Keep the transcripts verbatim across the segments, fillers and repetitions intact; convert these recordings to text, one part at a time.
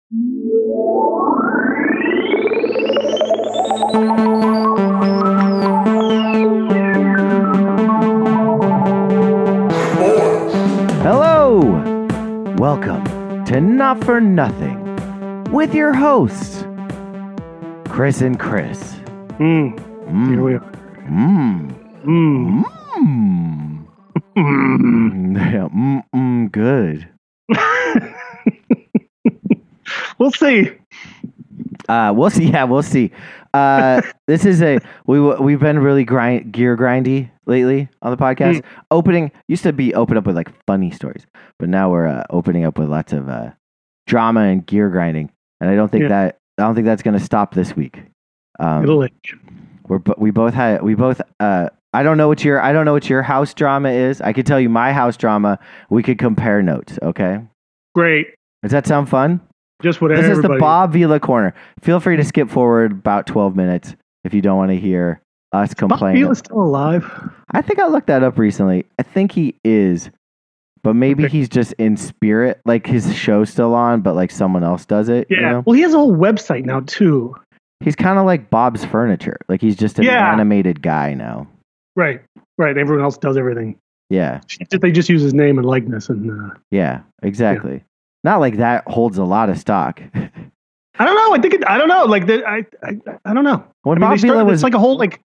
Hello! Welcome to Not For Nothing with your hosts, Chris and Chris. Mm. Mm. Here we are. Mmm. Mm. Mmm. Mm. Yeah, mm, mm, good. We'll see. Uh, we'll see. Yeah, we'll see. Uh, this is a we we've been really grind gear grindy lately on the podcast. Mm. Opening used to be open up with like funny stories, but now we're uh, opening up with lots of uh, drama and gear grinding. And I don't think yeah. that I don't think that's going to stop this week. Um, It'll itch. We're we both had we both. Uh, I don't know what your I don't know what your house drama is. I could tell you my house drama. We could compare notes. Okay. Great. Does that sound fun? Just whatever. This is the Bob Vila corner. Feel free to skip forward about twelve minutes if you don't want to hear us complain. Bob Vila's still alive? I think I looked that up recently. I think he is, but maybe okay. he's just in spirit. Like his show's still on, but like someone else does it. Yeah. You know? Well, he has a whole website now too. He's kind of like Bob's Furniture. Like he's just an yeah. animated guy now. Right. Right. Everyone else does everything. Yeah. They just use his name and likeness and. Uh, yeah. Exactly. Yeah. Not like that holds a lot of stock. I don't know. I think it, I don't know. Like the, I, I, I don't know. When I mean, Bob Vila was it's like a whole like,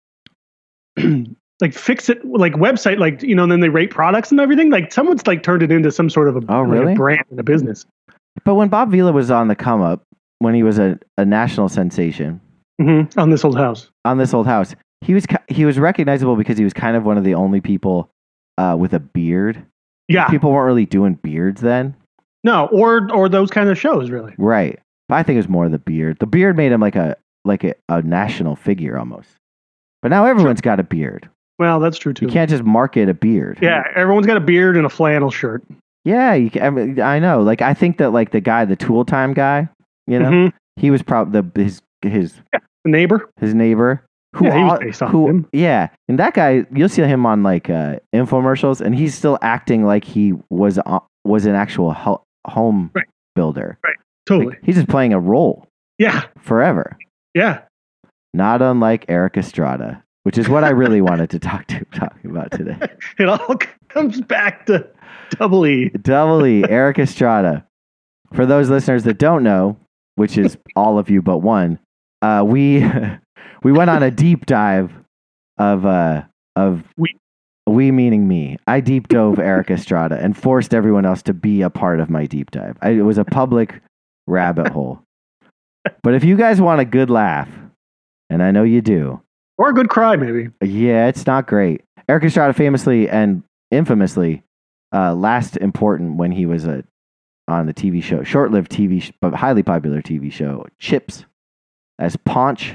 like fix it like website like you know, and then they rate products and everything. Like someone's like turned it into some sort of a, oh, like really? a brand and a business. But when Bob Vila was on the come up, when he was a, a national sensation mm-hmm. on This Old House, on This Old House, he was he was recognizable because he was kind of one of the only people uh, with a beard. Yeah, people weren't really doing beards then. No, or or those kind of shows, really. Right. But I think it was more the beard. The beard made him like a like a, a national figure almost. But now everyone's got a beard. Well, that's true too. You can't just market a beard. Yeah, everyone's got a beard and a flannel shirt. Yeah, you can, I, mean, I know. Like I think that like the guy, the Tool Time guy, you know, mm-hmm. he was probably the his his yeah, neighbor. His neighbor. Who, yeah, he was based on who, him. Yeah, and that guy, you'll see him on like uh, infomercials, and he's still acting like he was uh, was an actual ho- home right. builder. Right, totally. Like, he's just playing a role. Yeah, forever. Yeah, not unlike Erik Estrada, which is what I really wanted to talk to talk about today. It all comes back to Double E. Double E, Erik Estrada. For those listeners that don't know, which is all of you but one, uh, we. We went on a deep dive of uh of we we meaning me. I deep dove Erik Estrada and forced everyone else to be a part of my deep dive. I, it was a public rabbit hole. But if you guys want a good laugh, and I know you do, or a good cry, maybe. Yeah, it's not great. Erik Estrada famously and infamously uh, last important when he was a on the T V show, short-lived T V, sh- but highly popular T V show, Chips, as Paunch.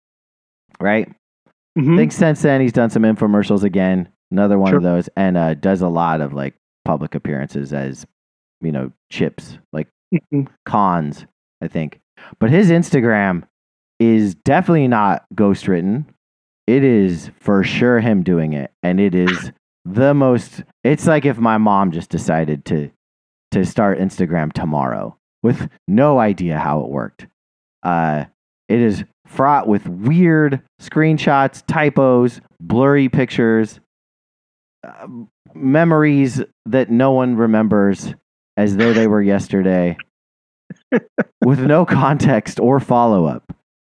Right? Mm-hmm. I think since then he's done some infomercials again, another one sure. of those, and uh, does a lot of like public appearances as, you know, Chips, like mm-hmm. cons, I think. But his Instagram is definitely not ghostwritten. It is for sure him doing it, and it is the most. It's like if my mom just decided to to start Instagram tomorrow with no idea how it worked. Uh, it is fraught with weird screenshots, typos, blurry pictures, uh, memories that no one remembers as though they were yesterday, with no context or follow-up.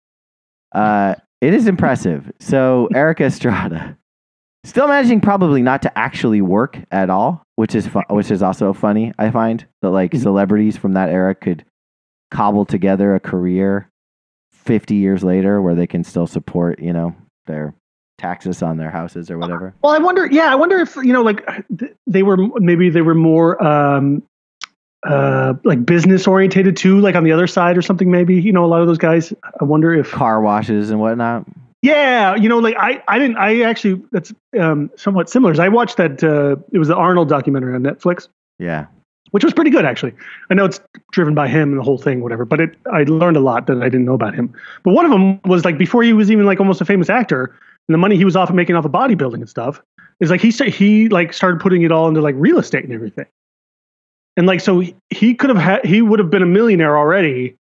Uh, it is impressive. So, Erik Estrada, still managing probably not to actually work at all, which is fu- which is also funny, I find, that like celebrities from that era could cobble together a career fifty years later where they can still support, you know, their taxes on their houses or whatever. Well, I wonder, yeah, I wonder if, you know, like they were, maybe they were more um, uh, like business orientated too, like on the other side or something, maybe, you know, a lot of those guys, I wonder if. Car washes and whatnot. Yeah, you know, like I, I didn't, I actually, that's um, somewhat similar. I watched that, uh, it was the Arnold documentary on Netflix. Yeah. Which was pretty good, actually. I know it's driven by him and the whole thing, whatever, but it I learned a lot that I didn't know about him. But one of them was like before he was even like almost a famous actor, and the money he was off of making off of bodybuilding and stuff is like he he like started putting it all into like real estate and everything. And like so he, he could have had he would have been a millionaire already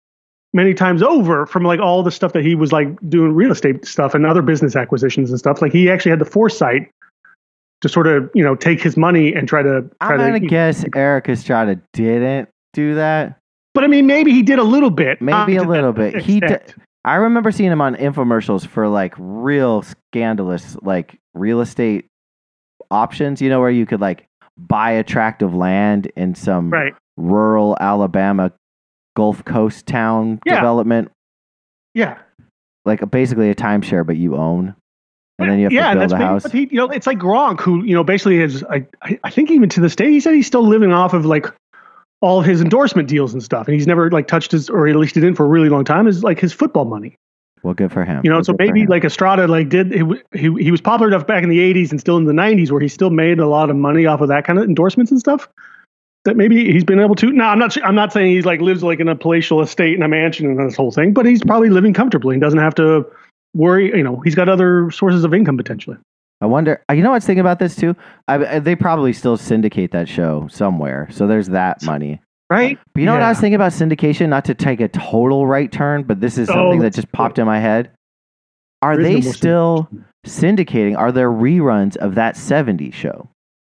many times over from like all the stuff that he was like doing real estate stuff and other business acquisitions and stuff. Like he actually had the foresight to sort of, you know, take his money and try to. Try I'm gonna to, guess Eric Estrada didn't do that. But I mean, maybe he did a little bit. Maybe a little bit. He did. I remember seeing him on infomercials for like real scandalous, like real estate options. You know, where you could like buy a tract of land in some right. rural Alabama Gulf Coast town yeah. development. Yeah. Like basically a timeshare, but you own. And then you have yeah, to build and that's a house. He, you know, it's like Gronk, who, you know, basically is, I, I think even to this day, he said he's still living off of like all his endorsement deals and stuff. And he's never like touched his, or at least he didn't for a really long time, is like his football money. Well, good for him. You know, well, so maybe like Estrada, like did, he, he, he was popular enough back in the eighties and still in the nineties where he still made a lot of money off of that kind of endorsements and stuff. That maybe he's been able to. No, I'm not. I'm not saying he's like lives like in a palatial estate in a mansion and this whole thing, but he's probably living comfortably and doesn't have to worry. You know, he's got other sources of income potentially. I wonder. You know, what's thinking about this too. I, they probably still syndicate that show somewhere, so there's that money, right? But you know yeah. what I was thinking about syndication? Not to take a total right turn, but this is something oh, that just popped in my head. Are they still syndicating? Are there reruns of that seventies show?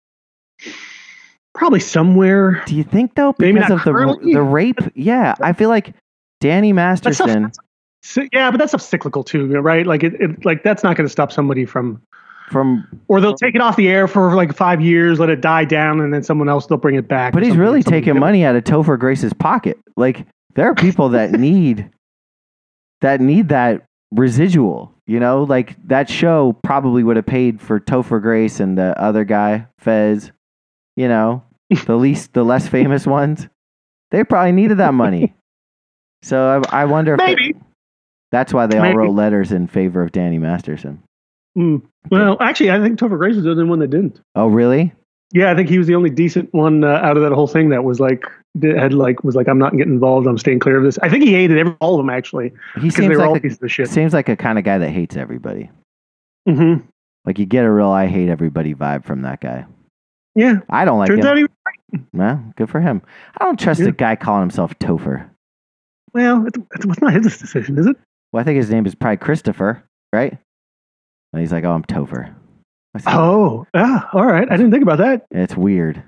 Probably somewhere. Do you think though? Because of currently. the the rape? Yeah, I feel like Danny Masterson. That's stuff, yeah, but that's stuff cyclical too, right? Like it, it like that's not going to stop somebody from from. Or they'll take it off the air for like five years, let it die down, and then someone else they'll bring it back. But he's really taking money out of Topher Grace's pocket. Like there are people that need that need that residual. You know, like that show probably would have paid for Topher Grace and the other guy, Fez. You know, the least, the less famous ones, they probably needed that money. So I, I wonder if maybe it, that's why they maybe. all wrote letters in favor of Danny Masterson. Mm. Well, actually, I think Topher Grace was the only one that didn't. Oh, really? Yeah, I think he was the only decent one uh, out of that whole thing that was like had like was like I'm not getting involved. I'm staying clear of this. I think he hated every, all of them actually. He seems they were like all a, pieces of shit. Seems like a kind of guy that hates everybody. Mm-hmm. Like you get a real I hate everybody vibe from that guy. Yeah, I don't like Turns him. Out he was right. Well, good for him. I don't trust yeah. a guy calling himself Topher. Well, it's, it's not his decision, is it? Well, I think his name is probably Christopher, right? And he's like, "Oh, I'm Topher." Said, oh, yeah. All right. I didn't think about that. It's weird.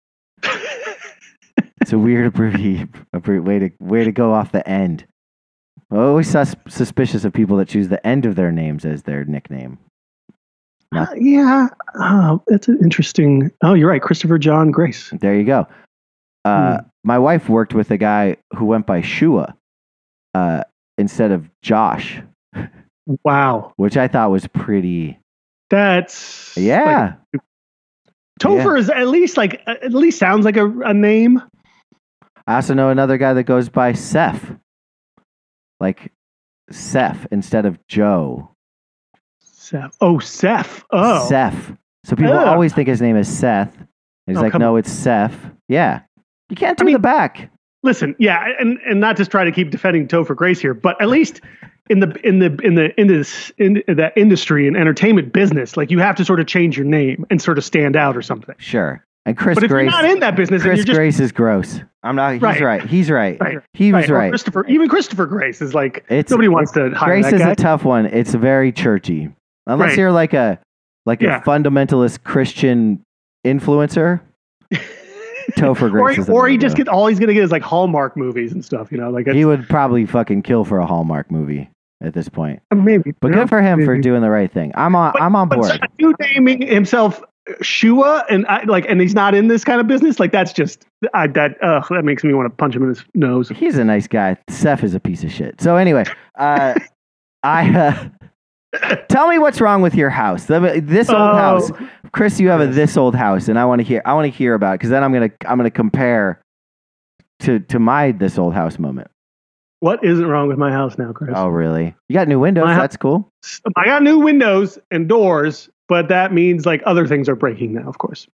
It's a weird abbrevi- abbrevi- way to way to go off the end. I'm always sus- suspicious of people that choose the end of their names as their nickname. Uh, yeah, uh, that's an interesting. Oh, you're right, Christopher John Grace. There you go. Uh, hmm. My wife worked with a guy who went by Shua uh, instead of Josh. Wow, which I thought was pretty. That's yeah. Like, Topher yeah. is at least like at least sounds like a, a name. I also know another guy that goes by Seth, like Seth instead of Joe. Seth. Oh, Seth. Oh, Seth. So people Ugh. always think his name is Seth. And he's oh, like, no, on. it's Seth. Yeah, you can't do I mean, the back. Listen, yeah, and and not just try to keep defending Topher Grace here, but at least in the in the in the in this in that industry and entertainment business, like you have to sort of change your name and sort of stand out or something. Sure. And Chris but if Grace, you're not in that business, Chris and you're just, Grace is gross. I'm not. He's right. right. He's right. right. He was right. right. Christopher, even Christopher Grace is like it's, nobody wants to hire Grace that is guy. a tough one. It's very churchy, unless right. you're like a like yeah. a fundamentalist Christian influencer. Topher Grace, or, is the or he to just go. get all he's gonna get is like Hallmark movies and stuff. You know, like he would probably fucking kill for a Hallmark movie at this point. Maybe, but good know, for him maybe. for doing the right thing. I'm on. But, I'm on board. But you naming himself Shua and I, like, and he's not in this kind of business. Like that's just I, that. Uh, that makes me want to punch him in his nose. He's a nice guy. Seth is a piece of shit. So anyway, uh, I uh, tell me what's wrong with your house. This old oh. house, Chris. You have a this old house, and I want to hear. I want to hear about it because then I'm gonna I'm gonna compare to to my this old house moment. What isn't wrong with my house now, Chris? Oh, really? You got new windows. My That's cool. I got new windows and doors, but that means like other things are breaking now, of course.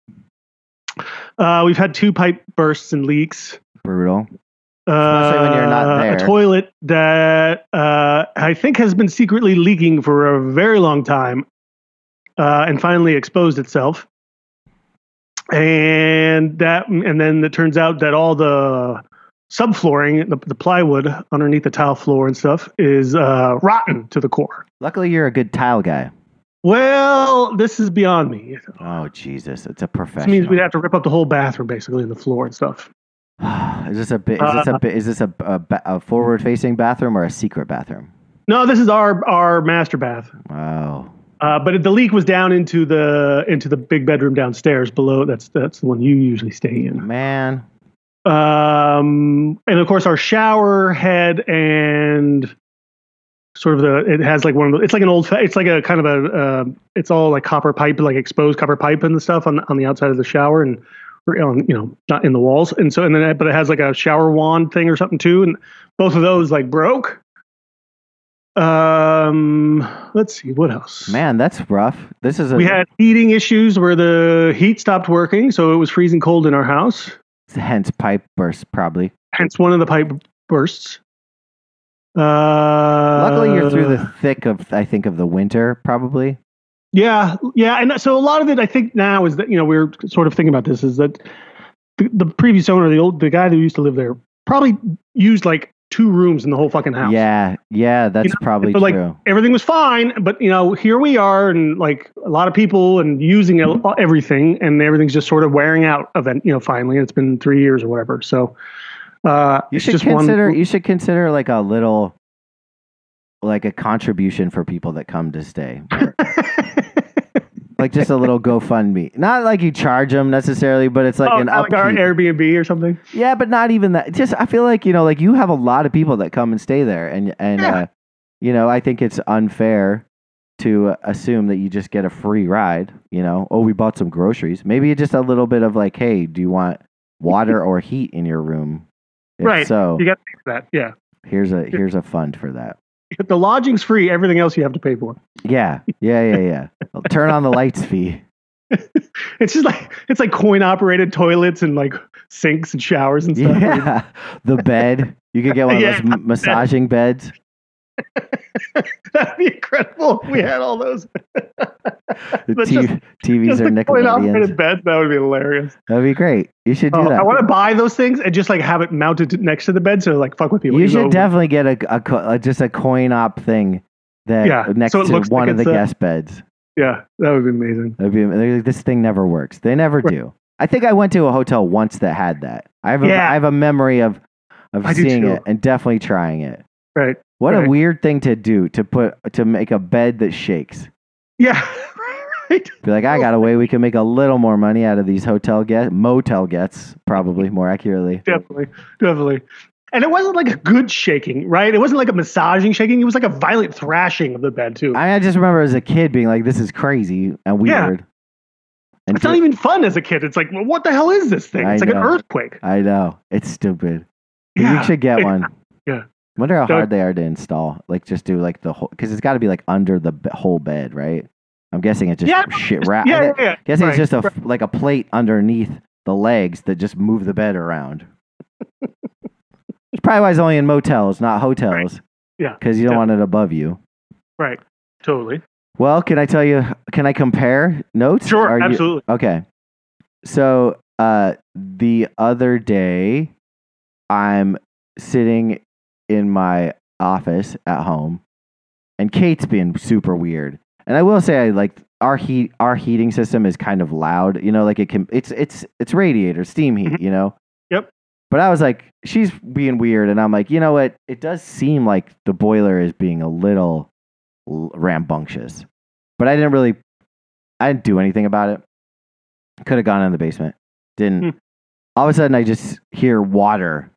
Uh, we've had two pipe bursts and leaks. Brutal. Especially uh, when you're not there. A toilet that uh, I think has been secretly leaking for a very long time uh, and finally exposed itself. And that, and then it turns out that all the subflooring, the, the plywood underneath the tile floor and stuff, is uh, rotten to the core. Luckily, you're a good tile guy. Well, this is beyond me. Oh, Jesus. It's a This professional. means we'd have to rip up the whole bathroom, basically, and the floor and stuff. is this a bit? Is this a Uh, bit? Is this a, a, ba- a forward-facing bathroom or a secret bathroom? No, this is our our master bath. Wow. Uh, but the leak was down into the into the big bedroom downstairs below. That's that's the one you usually stay in. Man. Um, and of course, our shower head and sort of the it has like one of the it's like an old it's like a kind of a uh, it's all like copper pipe, like exposed copper pipe and stuff on on the outside of the shower and on, you know, not in the walls. And so and then but it has like a shower wand thing or something too, and both of those like broke. Um, let's see what else. Man, that's rough. This is a We had heating issues where the heat stopped working, so it was freezing cold in our house. hence pipe burst probably. Hence one of the pipe bursts. Uh, Luckily, you're through the thick of I think of the winter probably. Yeah, yeah, and so a lot of it, I think now is that you know we we're sort of thinking about this is that the, the previous owner, the old the guy who used to live there, probably used like two rooms in the whole fucking house. Yeah, yeah, that's You know, probably but, like, true. everything was fine, but you know here we are and like a lot of people and using el- everything, and everything's just sort of wearing out. Event, you know, finally it's been three years or whatever. So uh, You it's should just consider. one. You should consider like a little, like a contribution for people that come to stay. Like just a little GoFundMe. Not like you charge them necessarily, but it's like oh, an like our upkeep. Airbnb or something. Yeah, but not even that. Just I feel like you know, like you have a lot of people that come and stay there, and and Yeah. uh, you know, I think it's unfair to uh, assume that you just get a free ride. You know, oh, we bought some groceries. Maybe just a little bit of like, hey, do you want water or heat in your room? If Right. So You got to pay for that. Yeah. here's a here's a fund for that. If the lodging's free, everything else you have to pay for. Yeah, yeah, yeah, yeah. Turn on the lights fee. It's just like it's like coin operated toilets and like sinks and showers and stuff. Yeah, the bed. You could get one of Yeah, those m- massaging beds. That'd be incredible if we had all those. The But T- just- T Vs Just are the coin Nickelodeons. operated beds. That would be hilarious. That'd be great. You should do Oh, that. I want to buy those things and just like have it mounted to, next to the bed so like fuck with people. You even should though- definitely get a, a, co- uh, just a coin op thing that Yeah, next so it to looks one like of the it's a- guest beds. Yeah, that would be amazing. That'd be, they're like, this thing never works. They never Right. do. I think I went to a hotel once that had that. I have a, Yeah. I have a memory of of I do seeing too. it and definitely trying it. Right. What Right. a weird thing to do to put to make a bed that shakes. Yeah. Right. Be like, I got a way we can make a little more money out of these hotel get motel gets, probably more accurately. Definitely. Definitely. And it wasn't like a good shaking, right? It wasn't like a massaging shaking. It was like a violent thrashing of the bed too. I, I just remember as a kid being like, this is crazy and Yeah. weird. And It's not even fun as a kid. It's like, well, what the hell is this thing? I It's like an know. earthquake. I know. It's stupid. But Yeah. You should get It- one. yeah. Wonder how So- hard they are to install. Like, just do like the whole, because it's got to be like under the b- whole bed, right? I'm guessing it's just Yeah. shit wrap. Yeah, yeah, yeah. Guessing Right. it's just a f- like a plate underneath the legs that just move the bed around. It's probably why it's only in motels, not hotels. Yeah. Because you don't Yeah. want it above you. Right. Totally. Well, can I tell you? Can I compare notes? Sure. Are you- Absolutely. Okay. So uh, the other day, I'm sitting in my office at home, and Kate's being super weird. And I will say, I like our heat. Our heating system is kind of loud. You know, like it can. It's it's it's radiator steam heat. Mhm. You know. Yep. But I was like, she's being weird, and I'm like, you know what? It does seem like the boiler is being a little l- rambunctious. But I didn't really. I didn't do anything about it. Could have gone in the basement. Didn't. Hmm. All of a sudden, I just hear water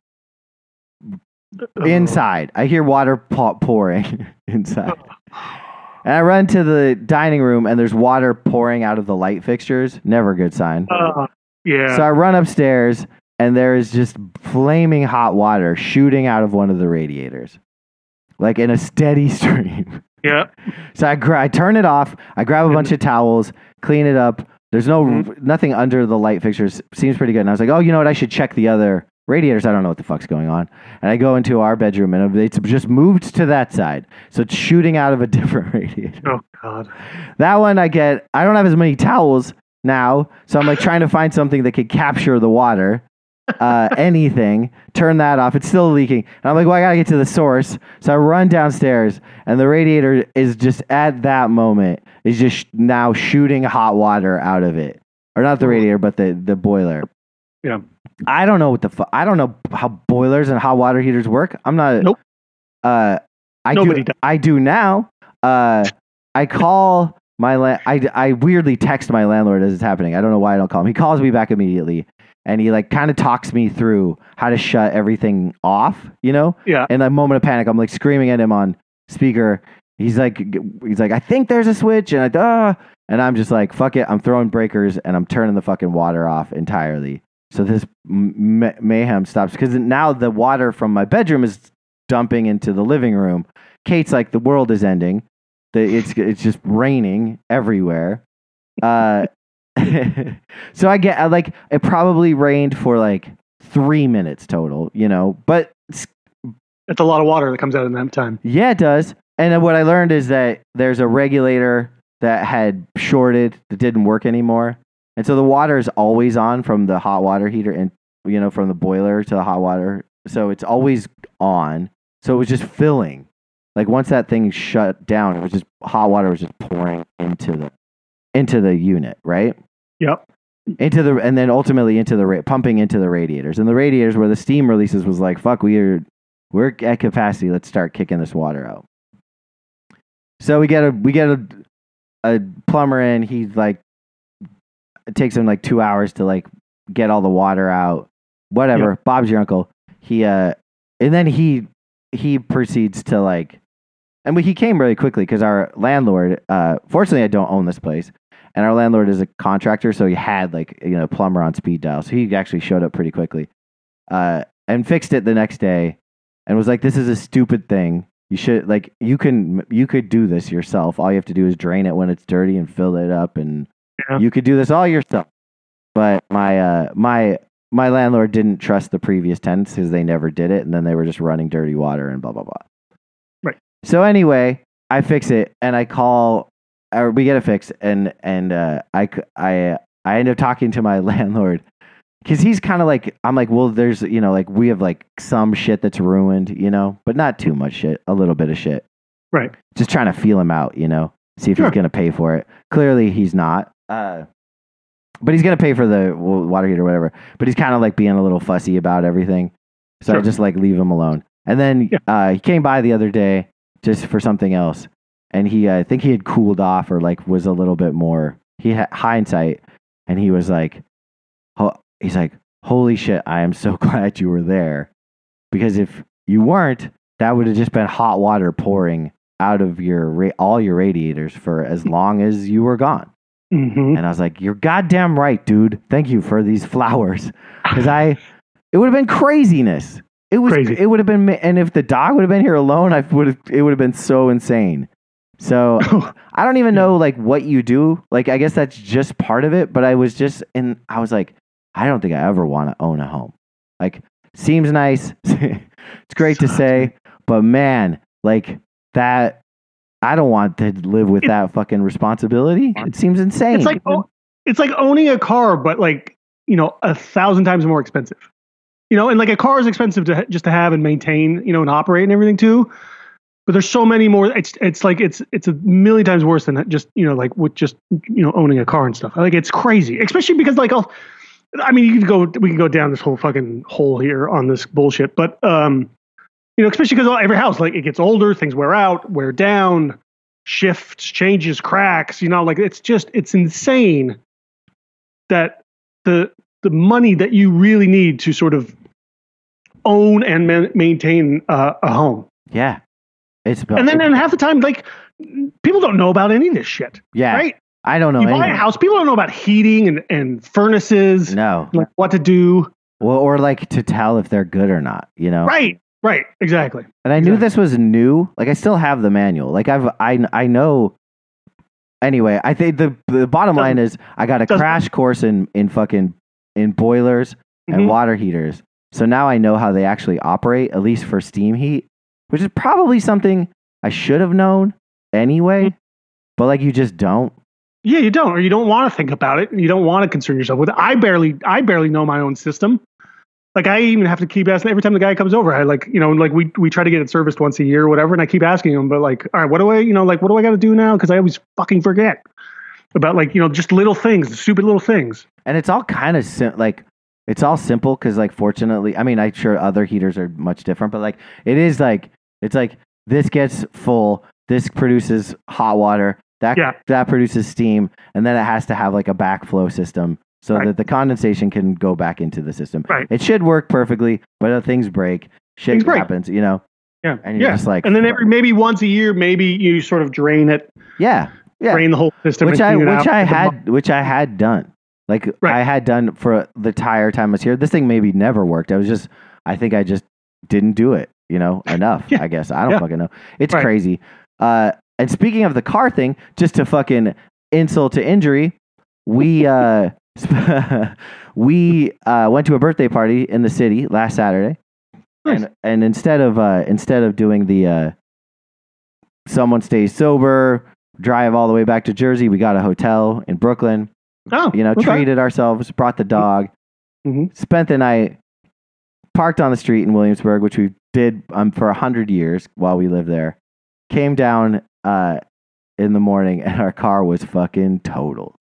Oh. inside. I hear water pa- pouring inside. And I run to the dining room, and there's water pouring out of the light fixtures. Never a good sign. Uh, yeah. So I run upstairs, and there is just flaming hot water shooting out of one of the radiators, like in a steady stream. Yeah. So I, gra- I turn it off. I grab a bunch of towels, clean it up. There's no Mhm. nothing under the light fixtures. Seems pretty good. And I was like, oh, you know what? I should check the other radiators. I don't know what the fuck's going on. And I go into our bedroom, and it's just moved to that side. So it's shooting out of a different radiator. Oh God. That one I get. I don't have as many towels now, so I'm like trying to find something that could capture the water. uh, anything. Turn that off. It's still leaking. And I'm like, well, I gotta get to the source. So I run downstairs, and the radiator is just at that moment is just sh- now shooting hot water out of it, or not the radiator, but the the boiler. Yeah. I don't know what the fu- I don't know how boilers and hot water heaters work. I'm not. Nope. Uh, I Nobody do. does. I do now. Uh, I call my la- I I weirdly text my landlord as it's happening. I don't know why I don't call him. He calls me back immediately, and he like kind of talks me through how to shut everything off. You know. Yeah. In a moment of panic, I'm like screaming at him on speaker. He's like, he's like, I think there's a switch, and I, uh, and I'm just like, fuck it. I'm throwing breakers, and I'm turning the fucking water off entirely. So this m- mayhem stops because now the water from my bedroom is dumping into the living room. Kate's like, the world is ending. The, it's it's just raining everywhere. Uh, so I get I like it probably rained for like three minutes total, you know. But it's, It's a lot of water that comes out in that time. yeah, it does. And then what I learned is that there's a regulator that had shorted that didn't work anymore. And so the water is always on from the hot water heater and, you know, from the boiler to the hot water. So it's always on. So it was just filling. Like once that thing shut down, it was just hot water was just pouring into the into the unit, right? Yep. Into the and then ultimately into the ra- pumping into the radiators. And the radiators where the steam releases was like, fuck, we are we're at capacity. Let's start kicking this water out. So we get a we get a a plumber in. He's like, it takes him like two hours to like get all the water out. Whatever. Yep. Bob's your uncle. He uh, and then he he proceeds to like, and we, he came really quickly because our landlord. Uh, fortunately, I don't own this place, and our landlord is a contractor, so he had like you know plumber on speed dial, so he actually showed up pretty quickly, uh, and fixed it the next day, and was like, "This is a stupid thing. You should like you can you could do this yourself. All you have to do is drain it when it's dirty and fill it up, and Yeah. you could do this all yourself." But my uh, my my landlord didn't trust the previous tenants because they never did it, and then they were just running dirty water and blah blah blah. Right. So anyway, I fix it and I call, or we get it fixed, and and uh, I c- I I end up talking to my landlord because he's kind of like I'm like, well, there's you know like we have like some shit that's ruined, you know, but not too much shit, a little bit of shit. Right. Just trying to feel him out, you know, see if Sure. he's gonna pay for it. Clearly, he's not. Uh, but he's gonna pay for the w- water heater, or whatever. But he's kind of like being a little fussy about everything, so I Sure. just like leave him alone. And then Yeah. uh, he came by the other day just for something else, and he uh, I think he had cooled off or like was a little bit more. He had hindsight, and he was like, ho- he's like, holy shit, I am so glad you were there, because if you weren't, that would have just been hot water pouring out of your ra- all your radiators for as long as you were gone. Mm-hmm. And I was like, you're goddamn right, dude. Thank you for these flowers. Because I, it would have been craziness. It was, Crazy. it would have been, and if the dog would have been here alone, I would have, it would have been so insane. So I don't even know like what you do. Like, I guess that's just part of it. But I was just, and I was like, I don't think I ever want to own a home. Like, seems nice. It's great to say, but man, like that, I don't want to live with It- that fucking responsibility. It seems insane. It's like oh, it's like owning a car, but like you know, a thousand times more expensive. You know, and like a car is expensive to ha- just to have and maintain, you know, and operate and everything too. But there's so many more. It's it's like it's it's a million times worse than just you know like with just you know owning a car and stuff. Like it's crazy, especially because like I'll, I mean, you could go we can go down this whole fucking hole here on this bullshit, but um, you know, especially because every house like it gets older, things wear out, wear down, shifts, changes, cracks. You know, like it's just it's insane that the the money that you really need to sort of own and man- maintain uh, a home. yeah, it's And then, and half the time, like people don't know about any of this shit, yeah. right? I don't know. You buy a anything. house, people don't know about heating and, and furnaces, No, like what to do. well, or like to tell if they're good or not. You know, Right, right, exactly. And I knew Exactly. this was new. Like I still have the manual. Like I've I I know. Anyway, I think the the bottom line is I got a doesn't- crash course in in fucking in boilers and Mhm. water heaters. So now I know how they actually operate, at least for steam heat, which is probably something I should have known anyway. Mm-hmm. But like you just don't. Yeah, you don't, or you don't want to think about it, and you don't want to concern yourself with it. I barely, I barely know my own system. Like I even have to keep asking every time the guy comes over. I like, you know, like we we try to get it serviced once a year or whatever, and I keep asking him, but like, all right, what do I, you know, like what do I got to do now? Because I always fucking forget about like, you know, just little things, stupid little things. And it's all kind of sim- like it's all simple because like fortunately, I mean, I'm sure other heaters are much different, but like it is like it's like this gets full, this produces hot water, that Yeah. that produces steam, and then it has to have like a backflow system so Right. that the condensation can go back into the system. Right. It should work perfectly, but uh, things break, shit Things break. happens, you know. Yeah. And you're yeah. just like, and then fuck. every maybe once a year, maybe you sort of drain it, Yeah, yeah. drain the whole system, Which and I clean it which out I with the had which I had done. Like Right. I had done for the entire time I was here. This thing maybe never worked. I was just I think I just didn't do it, you know, enough. Yeah. I guess. I don't Yeah. fucking know. It's Right. crazy. Uh and speaking of the car thing, just to fucking insult to injury, we uh we uh went to a birthday party in the city last Saturday. Nice. And and instead of uh instead of doing the uh someone stays sober, drive all the way back to Jersey, we got a hotel in Brooklyn. Oh, You know, okay. treated ourselves, brought the dog, Mhm. spent the night, parked on the street in Williamsburg, which we did um, for a hundred years while we lived there. Came down uh, in the morning, and our car was fucking totaled.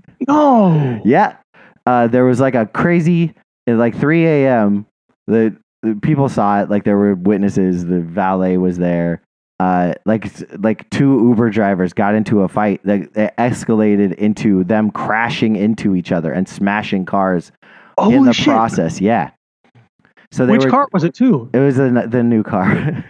No. Yeah, uh, there was like a crazy at like three a.m. The, the people saw it, like there were witnesses. The valet was there. Uh, like like two Uber drivers got into a fight that, that escalated into them crashing into each other and smashing cars Holy in the shit. process. Yeah. So they Which were, car was it too? It was the the new car,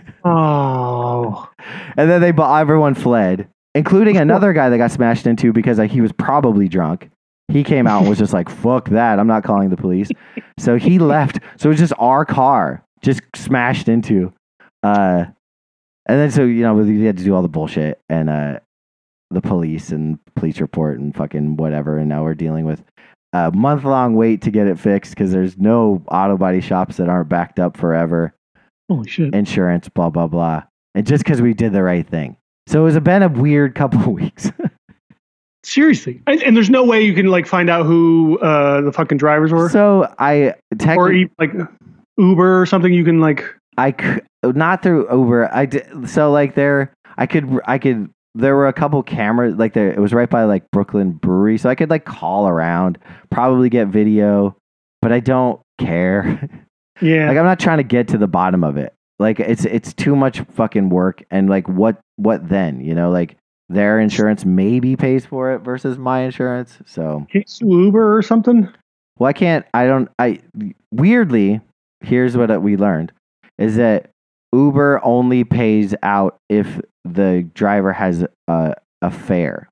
Oh. and then they bought, everyone fled, including Of course. another guy that got smashed into because like, he was probably drunk. He came out and was just like, "Fuck that! I'm not calling the police." So he left. So it was just our car just smashed into. Uh, And then, so, you know, we had to do all the bullshit and uh, the police and police report and fucking whatever. And now we're dealing with a month long wait to get it fixed because there's no auto body shops that aren't backed up forever. Holy shit. Insurance, blah, blah, blah. And just because we did the right thing. So it was a, been a weird couple of weeks. Seriously. And, and there's no way you can like find out who uh, the fucking drivers were? So I Or technically, e- like Uber or something you can like. I c- not through Uber. I did, so like there, I could, I could, there were a couple cameras, like there, it was right by like Brooklyn Brewery. So I could like call around, probably get video, but I don't care. Yeah. Like I'm not trying to get to the bottom of it. Like it's, it's too much fucking work. And like, what, what then, you know, like their insurance maybe pays for it versus my insurance. So, Can you sue Uber or something? well, I can't, I don't, I, weirdly, here's what we learned is that Uber only pays out if the driver has a, a fare.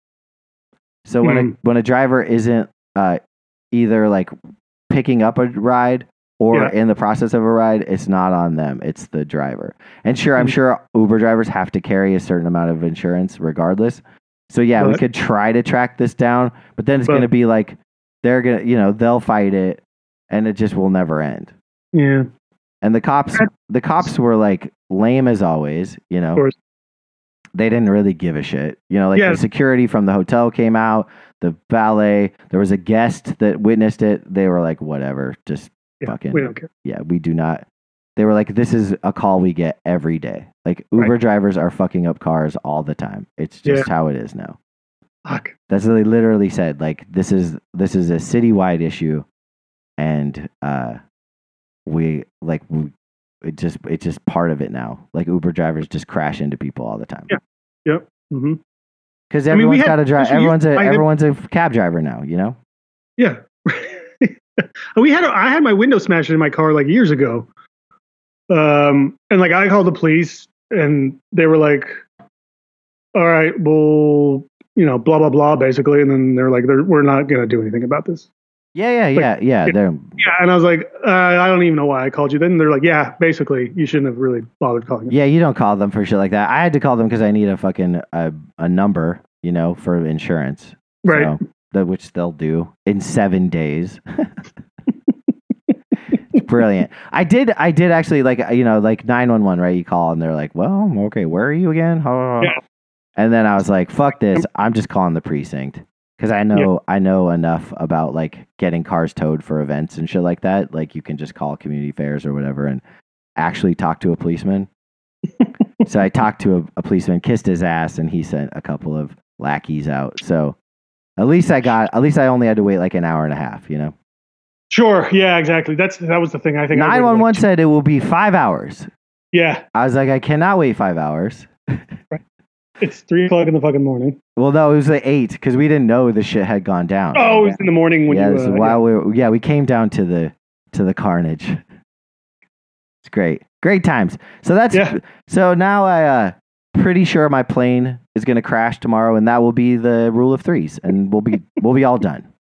So when Hmm. a, when a driver isn't uh, either like picking up a ride or Yeah. in the process of a ride, it's not on them. It's the driver. And sure, I'm Hmm. sure Uber drivers have to carry a certain amount of insurance regardless. So yeah, we But- could try to track this down, but then it's But- going to be like they're going to, you know, they'll fight it and it just will never end. Yeah. And the cops, the cops were like lame as always, you know. Of course. They didn't really give a shit. You know, like Yeah. the security from the hotel came out, the valet, there was a guest that witnessed it. They were like, whatever, just Yeah. fucking, We don't care. yeah, we do not. They were like, this is a call we get every day. Like Uber Right. drivers are fucking up cars all the time. It's just how it is now. Fuck. That's what they literally said. Like this is this is a citywide issue, and uh, we like we, it just it's just part of it now. Like Uber drivers just crash into people all the time. Yeah. Yep. Mm-hmm. Because I mean, we everyone's had- got to drive. so you- Everyone's a I had- everyone's a cab driver now. You know. Yeah. we had a, I had my window smashed in my car like years ago. Um, and like I called the police and they were like, all right, well, you know, blah, blah, blah, basically. And then they're like, they're, we're not going to do anything about this. Yeah, yeah, Like, yeah, yeah. yeah. They're Yeah. And I was like, uh, I don't even know why I called you. Then they're like, yeah, basically, you shouldn't have really bothered calling us. yeah. You don't call them for shit like that. I had to call them because I need a fucking a, a number, you know, for insurance. Right. So, the, which they'll do in seven days. It's brilliant. I did. I did actually like you know like nine one one, right? You call and they're like, "Well, okay, where are you again?" Yeah. And then I was like, "Fuck this! I'm just calling the precinct because I know I know enough about like getting cars towed for events and shit like that. Like you can just call community fairs or whatever and actually talk to a policeman. So I talked to a, a policeman, kissed his ass, and he sent a couple of lackeys out. So at least I got, at least I only had to wait like an hour and a half, you know? Sure. Yeah, exactly. That's that was the thing. I think nine one one said it will be five hours. Yeah. I was like, I cannot wait five hours. It's three o'clock in the fucking morning. Well, no, it was like eight because we didn't know the shit had gone down. Oh, it was in the morning when yeah, you. Uh, Uh, while yeah. we were, yeah, we came down to the to the carnage. It's great, great times. So that's Yeah. so now I uh pretty sure my plane is gonna crash tomorrow, and that will be the rule of threes, and we'll be we'll be all done.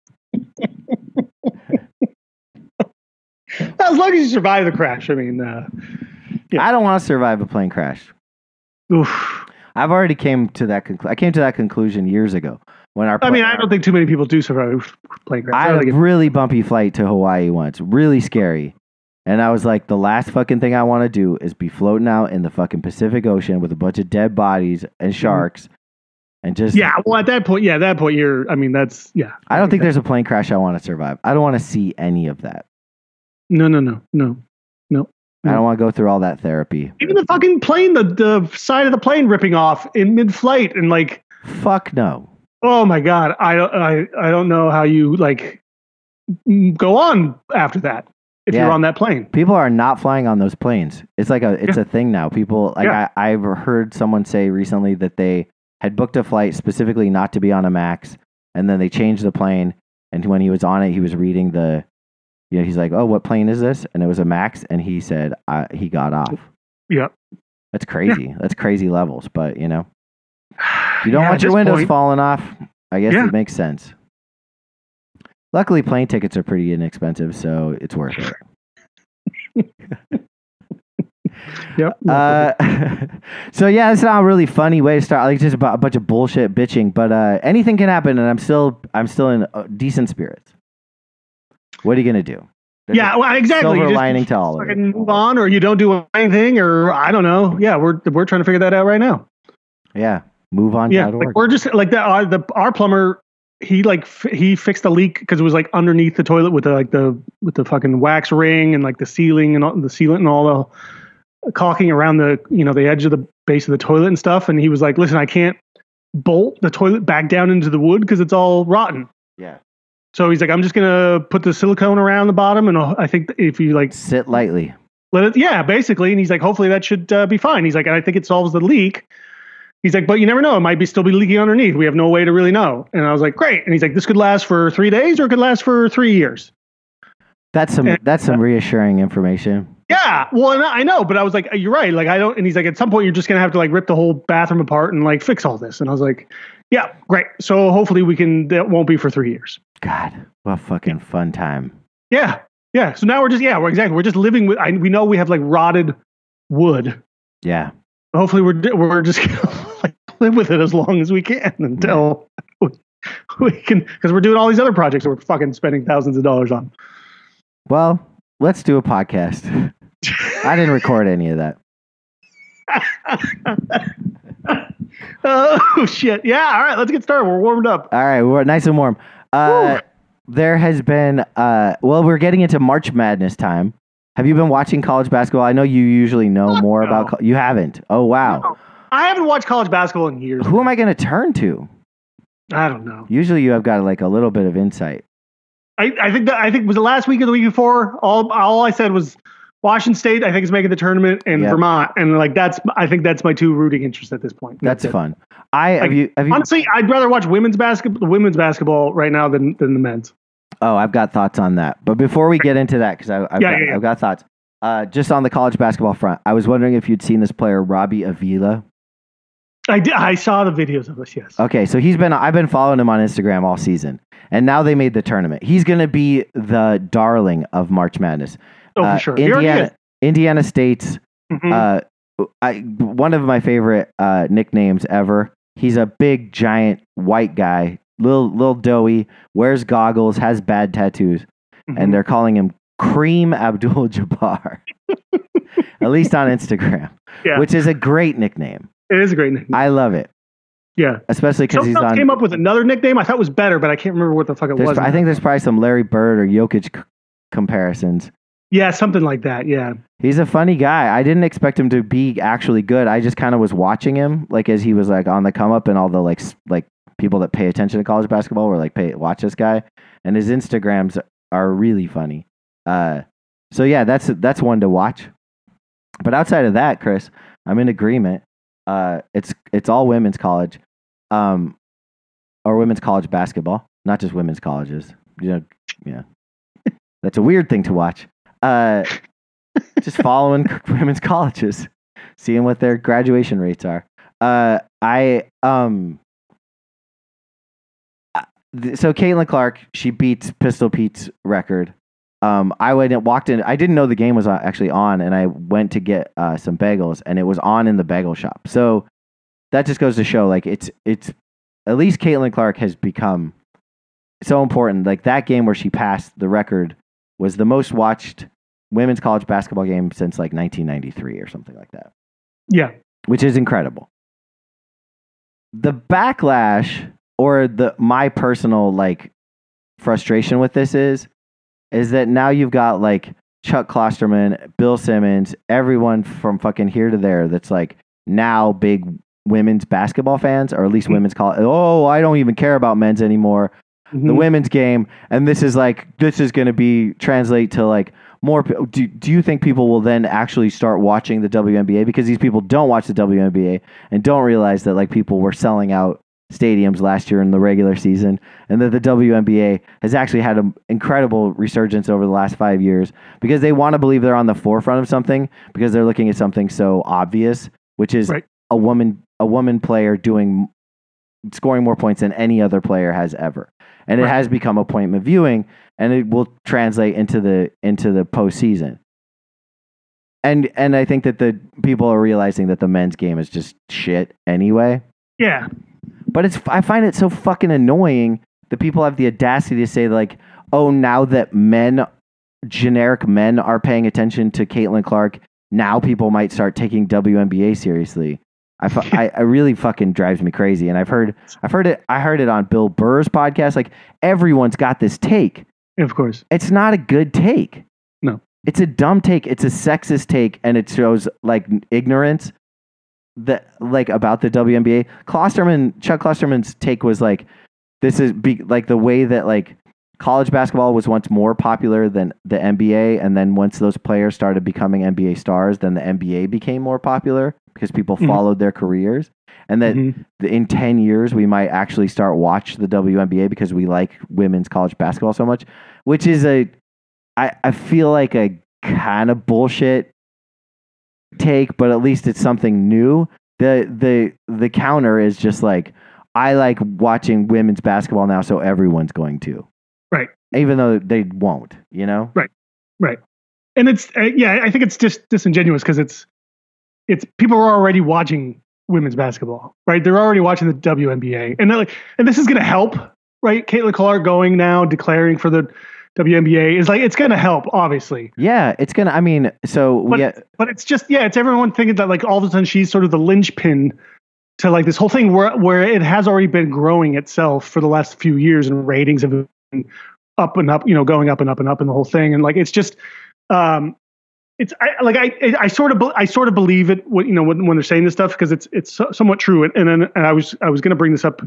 As long as you survive the crash, I mean. Uh, yeah. I don't want to survive a plane crash. Oof. I've already came to that conclu- I came to that conclusion years ago when our. I mean, I don't think too many people do survive plane crash. I had a really bumpy flight to Hawaii once, really scary, and I was like, the last fucking thing I want to do is be floating out in the fucking Pacific Ocean with a bunch of dead bodies and sharks, and just. Yeah, well, at that point, yeah, at that point, you're. I mean, that's yeah. I don't think there's a plane crash I want to survive. I don't want to see any of that. No, no, no, no, no. I don't want to go through all that therapy. Even the fucking plane, the, the side of the plane ripping off in mid-flight, and like, fuck no. Oh my god, I I I don't know how you like go on after that if Yeah. you're on that plane. People are not flying on those planes. It's like a it's Yeah. a thing now. People like Yeah. I, I've heard someone say recently that they had booked a flight specifically not to be on a Max, and then they changed the plane. And when he was on it, he was reading the. Yeah, he's like, "Oh, what plane is this?" And it was a Max, and he said uh, he got off. Yeah. That's crazy. That's crazy levels. But you know, if you don't Yeah, want at your this windows point- falling off, I guess Yeah. it makes sense. Luckily, plane tickets are pretty inexpensive, so it's worth it. Yep. Uh, so yeah, it's not a really funny way to start. Like just about a bunch of bullshit bitching, but uh, anything can happen, and I'm still I'm still in uh, decent spirits. What are you gonna do? There's yeah, a well, exactly. silver You just lining to all of it. fucking move on, or you don't do anything, or I don't know. Yeah, we're we're trying to figure that out right now. Yeah, move on. Yeah, dot like org. we're just like that. Our, the our plumber, he like f- he fixed the leak because it was like underneath the toilet with the like the with the fucking wax ring and like the ceiling and all, the sealant and all the caulking around the you know the edge of the base of the toilet and stuff. And he was like, "Listen, I can't bolt the toilet back down into the wood because it's all rotten." Yeah, So he's like, "I'm just gonna put the silicone around the bottom, and I think if you like sit lightly. let it, yeah, basically." And he's like, "Hopefully that should uh, be fine." He's like, "And I think it solves the leak." He's like, "But you never know; it might be still be leaking underneath. We have no way to really know." And I was like, "Great." And he's like, "This could last for three days, or it could last for three years." That's some And- that's some reassuring information. Yeah, well, and I know, but I was like, "You're right." Like, I don't. And he's like, "At some point, you're just gonna have to like rip the whole bathroom apart and like fix all this." And I was like, "Yeah, great. So hopefully we can. That won't be for three years." God, what a fucking fun time. Yeah, yeah. So now we're just yeah, we're exactly. We're just living with. I, we know we have like rotted wood. Yeah, Hopefully we're we're just gonna like live with it as long as we can until we, we can because we're doing all these other projects that we're fucking spending thousands of dollars on. well, let's do a podcast. I didn't record any of that. Oh shit! Yeah, all right, let's get started. We're warmed up. All right, we're nice and warm. Uh, there has been, uh, well, we're getting into March Madness time. Have you been watching college basketball? I know you usually know Fuck more no. about. Co- you haven't. Oh wow. No, I haven't watched college basketball in years. Who am I going to turn to? I don't know. Usually, you have got like a little bit of insight. I, I think that I think was it last week or the week before. All all I said was Washington State. I think is making the tournament, and Yep. Vermont, and like that's I think that's my two rooting interests at this point. That's it. fun. I have Like, you have you. Honestly, I'd rather watch women's basketball, women's basketball right now than than the men's. Oh, I've got thoughts on that. But before we get into that, because I've, Yeah, got, yeah, yeah. I've got thoughts. Uh, just on the college basketball front, I was wondering if you'd seen this player, Robbie Avila. I did, I saw the videos of this. Yes. Okay, so he's been I've been following him on Instagram all season, and now they made the tournament. He's going to be the darling of March Madness. Oh, Uh, for sure. He already Indiana, Indiana State's is. Mhm. uh, I, one of my favorite uh, nicknames ever. He's a big, giant, white guy, little, little doughy, wears goggles, has bad tattoos, Mhm. and they're calling him Cream Abdul-Jabbar. At least on Instagram, Yeah. which is a great nickname. It is a great nickname. I love it. Yeah. Especially because he's Someone else on. came up with another nickname I thought was better, but I can't remember what the fuck it there's- was. I think there's probably some Larry Bird or Jokic c- comparisons. Yeah, something like that. Yeah. He's a funny guy. I didn't expect him to be actually good. I just kind of was watching him, like as he was like on the come up, and all the like s- like people that pay attention to college basketball were like, pay watch this guy, and his Instagrams are really funny. Uh, so yeah, that's that's one to watch. But outside of that, Chris, I'm in agreement. Uh, it's it's all women's college, um, or women's college basketball, not just women's colleges. You know, yeah, that's a weird thing to watch. Uh, just following women's colleges, seeing what their graduation rates are. Uh, I um. So Caitlin Clark, she beats Pistol Pete's record. Um, I went and walked in. I didn't know the game was actually on, and I went to get uh, some bagels, and it was on in the bagel shop. So that just goes to show, like it's it's at least Caitlin Clark has become so important. Like that game where she passed the record was the most watched women's college basketball game since like nineteen ninety-three or something like that. Yeah, which is incredible. The backlash, or the my personal like frustration with this is, is that now you've got like Chuck Klosterman, Bill Simmons, everyone from fucking here to there that's like now big women's basketball fans, or at least mm-hmm. women's college. Oh, I don't even care about men's anymore. Mm-hmm. The women's game, and this is like this is going to be translate to like more. Do do you think people will then actually start watching the W N B A, because these people don't watch the W N B A and don't realize that like people were selling out stadiums last year in the regular season, and that the W N B A has actually had an incredible resurgence over the last five years because they want to believe they're on the forefront of something, because they're looking at something so obvious, which is right. a woman a woman player doing scoring more points than any other player has ever, and it right. has become appointment viewing, and it will translate into the into the postseason. And and I think that the people are realizing that the men's game is just shit anyway. Yeah. But it's I find it so fucking annoying that people have the audacity to say like, oh, now that men, generic men, are paying attention to Caitlin Clark, now people might start taking W N B A seriously. I, fu- I, I really fucking drives me crazy. And I've heard I've heard it I heard it on Bill Burr's podcast. Like everyone's got this take. Of course, it's not a good take. No, it's a dumb take. It's a sexist take, and it shows like ignorance. That like about the W N B A. Klosterman, Chuck Klosterman's take was like, this is be, like the way that like college basketball was once more popular than the N B A, and then once those players started becoming N B A stars, then the N B A became more popular because people mm-hmm. followed their careers, and that mm-hmm. in ten years we might actually start watch the W N B A because we like women's college basketball so much, which is a I, I feel like a kind of bullshit take, but at least it's something new. The the the counter is just like, I like watching women's basketball now, so everyone's going to. Right. Even though they won't, you know? Right. Right. And it's uh, yeah, I think it's just disingenuous because it's it's people are already watching women's basketball, right? They're already watching the W N B A. And like and this is going to help, right? Caitlin Clark going now declaring for the W N B A is like, it's going to help, obviously. Yeah, it's going to, I mean, so but, we get, but it's just, yeah, it's everyone thinking that like all of a sudden she's sort of the linchpin to like this whole thing where, where it has already been growing itself for the last few years, and ratings have been up and up, you know, going up and up and up in the whole thing. And like, it's just, um, it's I, like, I, I sort of, I sort of believe it, when, you know, when, when they're saying this stuff, because it's, it's somewhat true. And, and then, and I was, I was going to bring this up,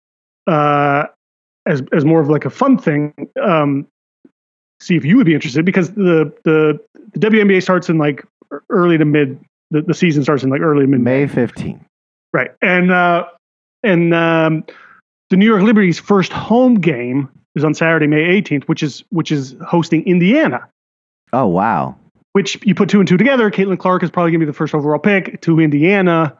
uh, as, as more of like a fun thing, um, see if you would be interested, because the, the the W N B A starts in like early to mid the, the season starts in like early to mid May fifteenth, right? And uh and um the New York Liberty's first home game is on Saturday, May eighteenth, which is which is hosting Indiana. Oh wow. Which you put two and two together, Caitlin Clark is probably gonna be the first overall pick to Indiana.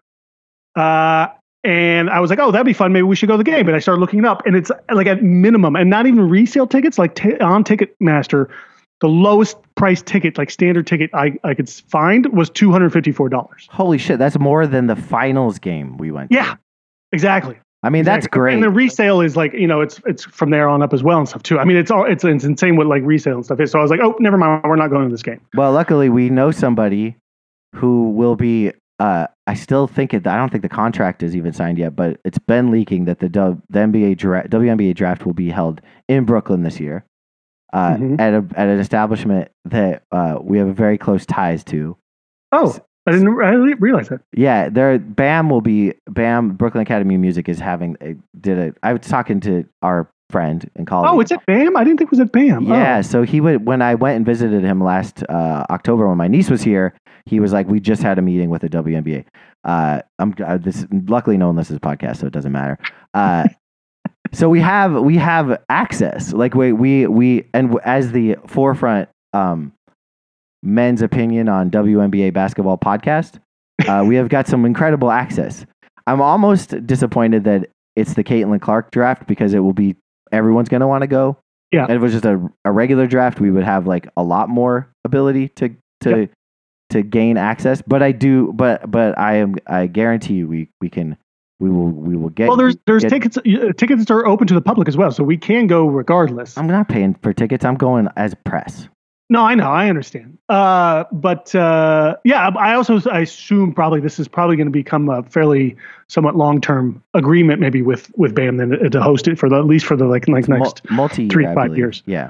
Uh And I was like, oh, that'd be fun. Maybe we should go to the game. But I started looking it up, and it's like at minimum, and not even resale tickets, like t- on Ticketmaster, the lowest price ticket, like standard ticket I, I could find was two hundred fifty-four dollars. Holy shit. That's more than the finals game we went to. Yeah, exactly. I mean, exactly. that's great. And the resale is like, you know, it's it's from there on up as well and stuff too. I mean, it's all it's, it's insane what like resale and stuff is. So I was like, oh, never mind. We're not going to this game. Well, luckily we know somebody who will be uh, I still think it. I don't think the contract is even signed yet, but it's been leaking that the W- the N B A dra- W N B A draft will be held in Brooklyn this year, uh, Mhm. at a at an establishment that uh, we have very close ties to. Oh, I didn't I didn't realize that. Yeah, there. BAM will be BAM. Brooklyn Academy of Music is having a, did it. I was talking to our friend and colleague. Oh, it's at BAM? I didn't think it was at BAM. Yeah, Oh. so he would when I went and visited him last uh, October when my niece was here. He was like, "We just had a meeting with the W N B A." Uh, I'm uh, this. Luckily, no one listens to this podcast, so it doesn't matter. Uh, so we have we have access. Like we we we and w- as the forefront um, men's opinion on W N B A basketball podcast, uh, we have got some incredible access. I'm almost disappointed that it's the Caitlin Clark draft because it will be everyone's going to want to go. Yeah. And if it was just a, a regular draft, we would have like a lot more ability to to Yep. to gain access. But I do, but but I am I guarantee you we we can we will we will get. Well, there's there's get, tickets uh, tickets are open to the public as well, so we can go regardless. I'm not paying for tickets. I'm going as press. No, I know, I understand. Uh, but uh, yeah, I also I assume probably this is probably going to become a fairly somewhat long term agreement, maybe with with BAM then to host it for the at least for the like like next multi three to five years. Yeah.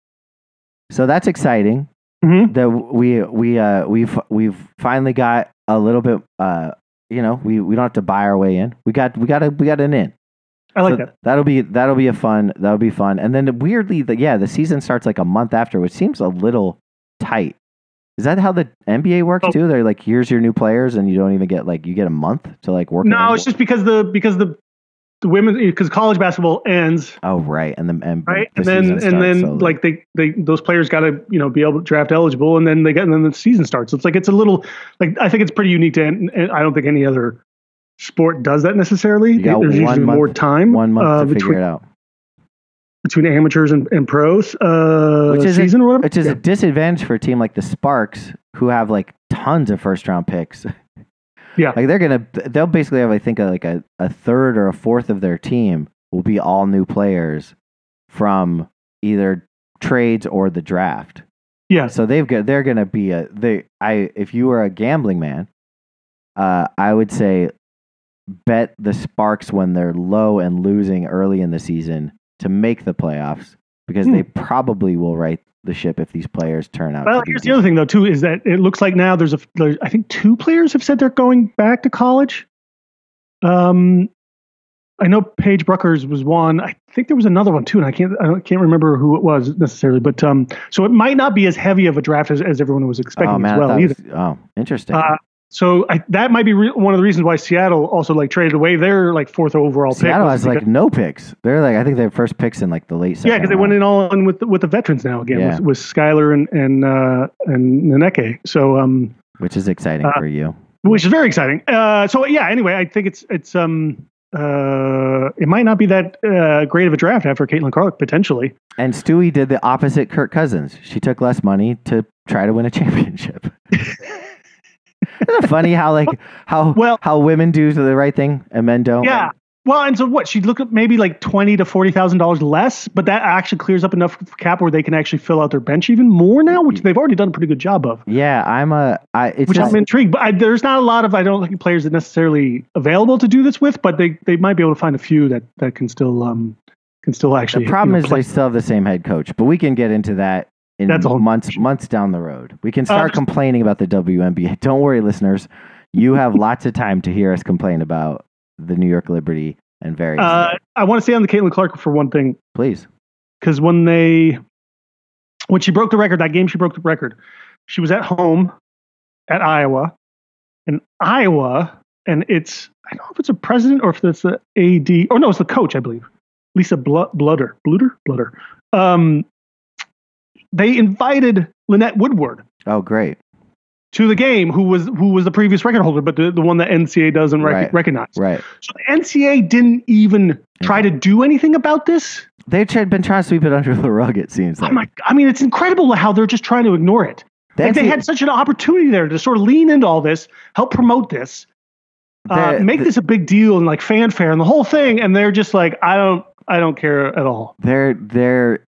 So that's exciting. Mm-hmm. That we we uh we've we've finally got a little bit uh you know we, we don't have to buy our way in. We got we got a we got an in. I like So that. That'll be that'll be a fun that'll be fun. And then weirdly, the, yeah, the season starts like a month after, which seems a little tight. Is that how the N B A works Oh. too? They're like, here's your new players, and you don't even get like you get a month to like work. No, on it's just because the because the the women because college basketball ends oh right, and the and, right, the and then season and starts, then so, like they they those players got to you know be able to draft eligible, and then they get and then the season starts. It's like it's a little like I think it's pretty unique to, and I don't think any other sport does that necessarily. You got There's one usually month- more time one month uh, to figure between it out. between amateurs and, and pros uh, Which is a- season or whatever. Which is Yeah. a disadvantage for a team like the Sparks, who have like tons of first round picks. Yeah. Like they're gonna, they'll basically have, I think, a, like a, a third or a fourth of their team will be all new players from either trades or the draft. yeah. So they've got, they're gonna be a they. I if you were a gambling man, uh, I would say bet the Sparks when they're low and losing early in the season to make the playoffs because Hmm. they probably will right the ship if these players turn out. Well, to be here's the other thing though too is that it looks like now there's a there's, I think two players have said they're going back to college. Um, I know Paige Bruckers was one. I think there was another one too, and I can't I don't- can't remember who it was necessarily. But um, so it might not be as heavy of a draft as, as everyone was expecting Oh man, as well I either. thought it was- oh, interesting. Uh, so I, that might be re- one of the reasons why Seattle also like traded away their like fourth overall pick. Seattle was has like because- no picks. They're like I think they're first picks in like the late second. yeah, because they went in all in with the, with the veterans now again Yeah. with, with Skylar and and uh, and Naneke. So um, which is exciting uh, for you. which is very exciting. Uh, so yeah, anyway, I think it's it's um uh it might not be that uh, great of a draft after Caitlin Clark potentially. And Stewie did the opposite Kirk Cousins. She took less money to try to win a championship. Isn't it funny how like how Well- how women do the right thing and men don't? Yeah. Well, and so what? She'd look at maybe like twenty to forty thousand dollars less, but that actually clears up enough cap where they can actually fill out their bench even more now, which they've already done a pretty good job of. Yeah, I'm a. I it's Which just, I'm intrigued, but I, there's not a lot of I don't think players that necessarily available to do this with, but they, they might be able to find a few that, that can still um can still actually. the problem you know, is play. they still have the same head coach, but we can get into that in That's a whole months issue. months down the road. We can start just- complaining about the W N B A. Don't worry, listeners. You have lots of time to hear us complain about the New York Liberty and various. Uh, I want to stay on the Caitlin Clark for one thing. Please. Because when they when she broke the record, that game she broke the record, she was at home at Iowa, and Iowa, and it's I don't know if it's a president or if it's the A D, or no, it's the coach, I believe, Lisa Bl- Bludder, Bluder, Bludder. Um, they invited Lynette Woodward Oh, great. to the game, who was who was the previous record holder, but the, the one that N C A A doesn't rec- Right. recognize. Right. So the N C A A didn't even try to do anything about this. They've tried, been trying to sweep it under the rug, it seems like. Oh my! I mean, it's incredible how they're just trying to ignore it. The Like they N C A A had such an opportunity there to sort of lean into all this, help promote this, uh, They're- make the- this a big deal and like fanfare and the whole thing, and they're just like, I don't, I don't care at all. They're they're